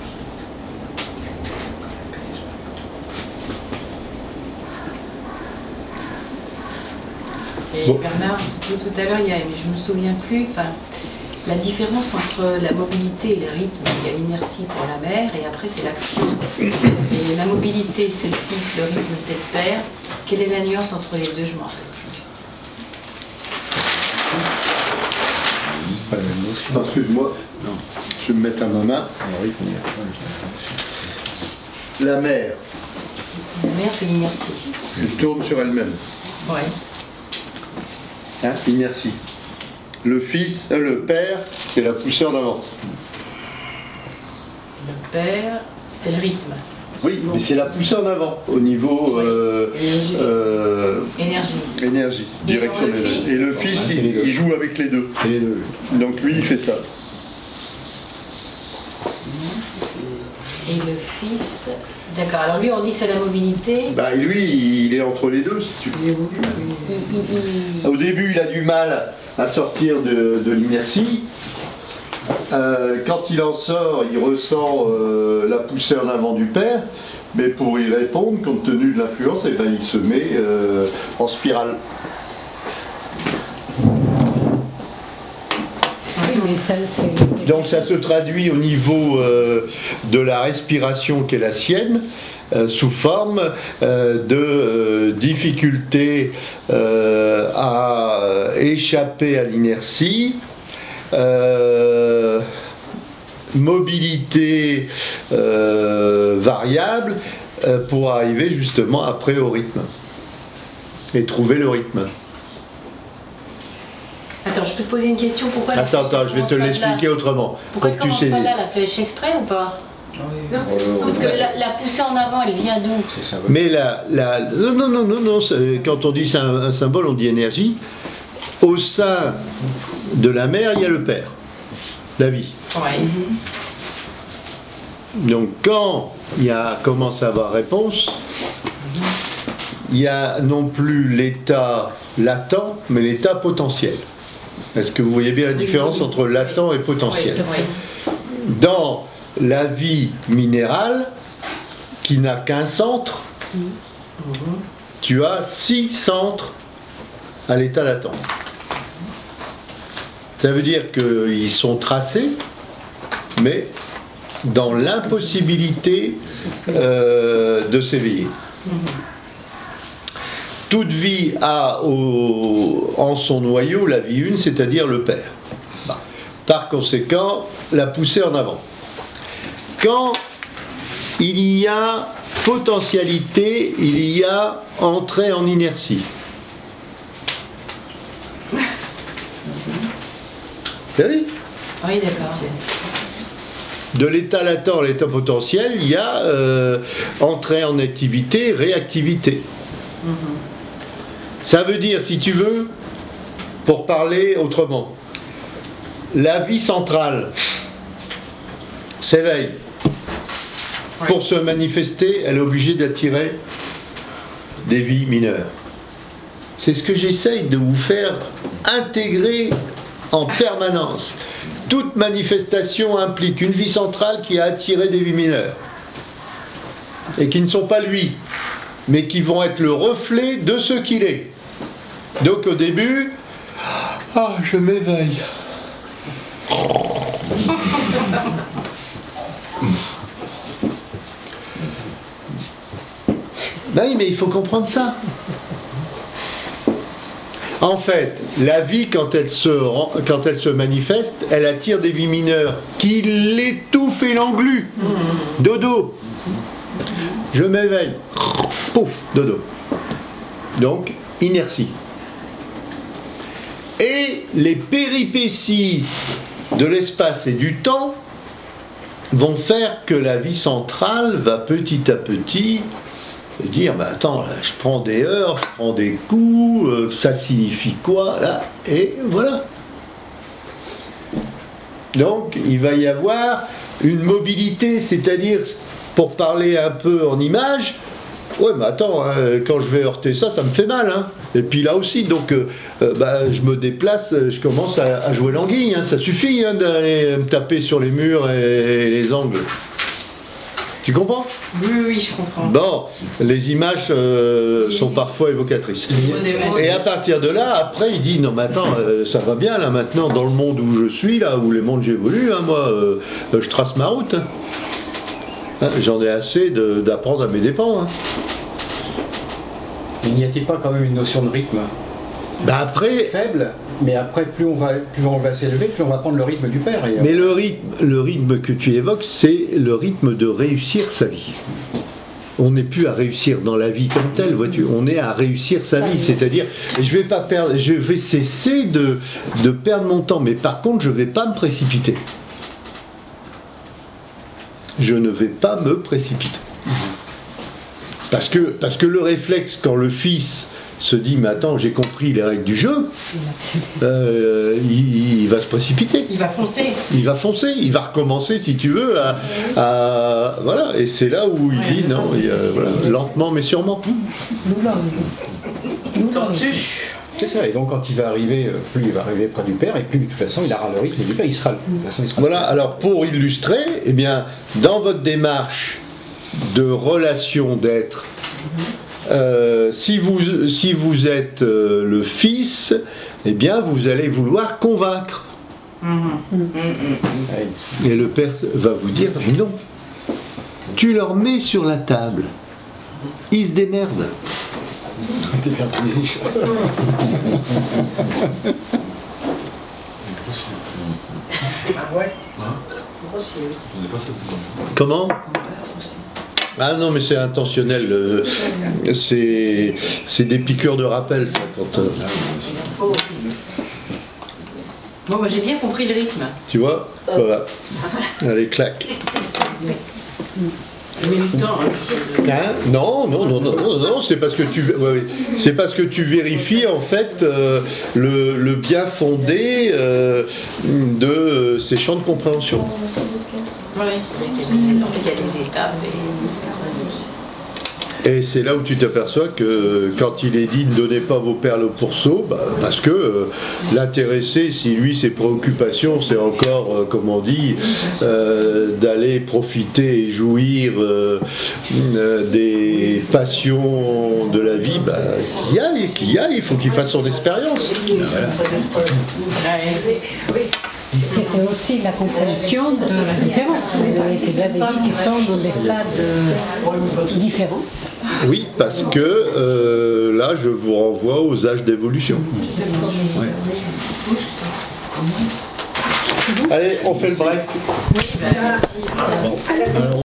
Et Bon. Bernard, tout tout à l'heure, il y a, mais je me souviens plus, enfin, la différence entre la mobilité et le rythme, il y a l'inertie pour la mère et après c'est l'action. Et la mobilité c'est le fils, le rythme c'est le père. Quelle est la nuance entre les deux, je m'en rappelle plus. C'est pas la même notion. Non, excuse-moi, je vais me mettre à ma main. Le rythme, il y a pas de- La mère, La mère c'est l'inertie. elle tourne sur elle-même. Ouais. Hein, inertie. Le fils, euh, le père, c'est la poussée en avant. Le père c'est le rythme. Oui, mais c'est la poussée en avant au niveau euh, Énergie. euh, Énergie. énergie, direction Et des le deux. fils Et le fils, Ouais, c'est il, les deux. il joue avec les deux. C'est les deux. Donc lui, il fait ça. Et le fils. D'accord, alors lui on dit c'est la mobilité. Bah, et lui, il est entre les deux, si tu veux. Il, il- il- Au début, il a du mal à sortir de, de l'inertie. Euh, quand il en sort, il ressent euh, la poussée en avant du père, mais pour y répondre, compte tenu de l'influence, eh ben, il se met euh, en spirale. Oui, mais ça, c'est... Donc ça se traduit au niveau euh, de la respiration qui est la sienne, euh, sous forme euh, de euh, difficulté euh, à euh, échapper à l'inertie, euh, mobilité euh, variable euh, pour arriver justement après au rythme et trouver le rythme. Attends, je peux te poser une question. Pourquoi la Attends, flèche attends, je vais commence te pas de là l'expliquer autrement. Pourquoi pour elle que tu commence sais. pas là, la flèche exprès ou pas? Non, c'est le Parce que sens. la, la poussée en avant, elle vient d'où? C'est ça. Mais la, la, non, non, non, non, non, c'est- quand on dit c'est un, un symbole, on dit énergie. Au sein de la mère, il y a le père, la vie. Ouais. Donc quand il y a, commence à avoir réponse, il y a non plus l'état latent, mais l'état potentiel. Est-ce que vous voyez bien la différence entre latent et potentiel? Oui. Dans la vie minérale, qui n'a qu'un centre, tu as six centres à l'état latent. Ça veut dire qu'ils sont tracés, mais dans l'impossibilité euh, de s'éveiller. Toute vie a au- en son noyau la vie une, c'est-à-dire le père. Bah, par conséquent, la poussée en avant. Quand il y a potentialité, il y a entrée en inertie. Vous avez vu ? Oui, d'accord. De l'état latent à l'état potentiel, il y a euh, entrée en activité, réactivité. Ça veut dire, si tu veux, pour parler autrement, la vie centrale s'éveille. Pour se manifester, elle est obligée d'attirer des vies mineures. C'est ce que j'essaye de vous faire intégrer en permanence. Toute manifestation implique une vie centrale qui a attiré des vies mineures. Et qui ne sont pas lui, mais qui vont être le reflet de ce qu'il est. Donc au début, ah, je m'éveille. Ben oui, mais il faut comprendre ça. En fait, la vie, quand elle se, rend- quand elle se manifeste, elle attire des vies mineures qui l'étouffent et l'engluent. Dodo. Je m'éveille. Pouf, dodo. Donc, inertie. Et les péripéties de l'espace et du temps vont faire que la vie centrale va petit à petit et dire, bah, attends, là, je prends des heures, je prends des coups, euh, ça signifie quoi, là, et voilà. Donc, il va y avoir une mobilité, c'est-à-dire, pour parler un peu en image, ouais, mais attends, hein, quand je vais heurter ça, ça me fait mal, hein. Et puis là aussi, donc, euh, euh, bah, je me déplace, je commence à, à jouer l'anguille, hein. Ça suffit hein, d'aller me taper sur les murs et, et les angles. Tu comprends? Oui, oui, je comprends. Bon, les images euh, sont parfois évocatrices. Et à partir de là, après, il dit, non mais attends, euh, ça va bien là maintenant, dans le monde où je suis, là, où les mondes j'évolue, hein, moi, euh, je trace ma route. Hein. Hein, j'en ai assez de, d'apprendre à mes dépens. Hein. Mais n'y a-t-il pas quand même une notion de rythme? Bah après, faible, mais après, plus on va, plus on va s'élever, plus on va prendre le rythme du père. Et... Mais le rythme, le rythme que tu évoques, c'est le rythme de réussir sa vie. On n'est plus à réussir dans la vie comme telle, vois-tu. On est à réussir sa vie, c'est-à-dire, je vais pas perdre, je vais cesser de, de perdre mon temps, mais par contre, je vais pas me précipiter. Je ne vais pas me précipiter. Parce que, parce que le réflexe, quand le fils se dit, mais attends, j'ai compris les règles du jeu, euh, il, il va se précipiter. Il va foncer. Il va foncer, il va recommencer, si tu veux, à... à voilà, et c'est là où il ouais, dit, non, il, euh, voilà, lentement mais sûrement. C'est ça, et donc quand il va arriver, plus il va arriver près du père, et plus de toute façon il aura le rythme du père, il sera, de toute façon, il sera voilà, alors pour illustrer, eh bien, dans votre démarche de relation d'être, Euh, si, vous, si vous êtes euh, le fils, eh bien vous allez vouloir convaincre. Mm-hmm. Et le père va vous dire non. Tu leur mets sur la table. Ils se démerdent. Ah ouais. Comment ? Ah non, mais c'est intentionnel. Euh, c'est, c'est des piqûres de rappel, ça, quand... Euh... Bon, bah, j'ai bien compris le rythme. Tu vois ? Voilà. Allez, clac. Hein? Non, non, non, non, non, non, c'est parce que tu, ouais, ouais. C'est parce que tu vérifies en fait euh, le, le bien fondé euh, de euh, ces champs de compréhension. Oui, il y a des étapes et... Et c'est là où tu t'aperçois que quand il est dit ne donnez pas vos perles au pourceau, bah, parce que euh, l'intéressé, si lui ses préoccupations c'est encore, euh, comme on dit, euh, d'aller profiter et jouir euh, euh, des passions de la vie, bah, qu'il y aille, qu'il y aille, il faut qu'il fasse son expérience. Voilà. Et c'est aussi la compréhension de la différence. Il y a des vies qui sont dans des stades différents. Oui, parce que euh, là, je vous renvoie aux âges d'évolution. Ouais. Allez, on fait le break. Oui, ben, merci. Bon.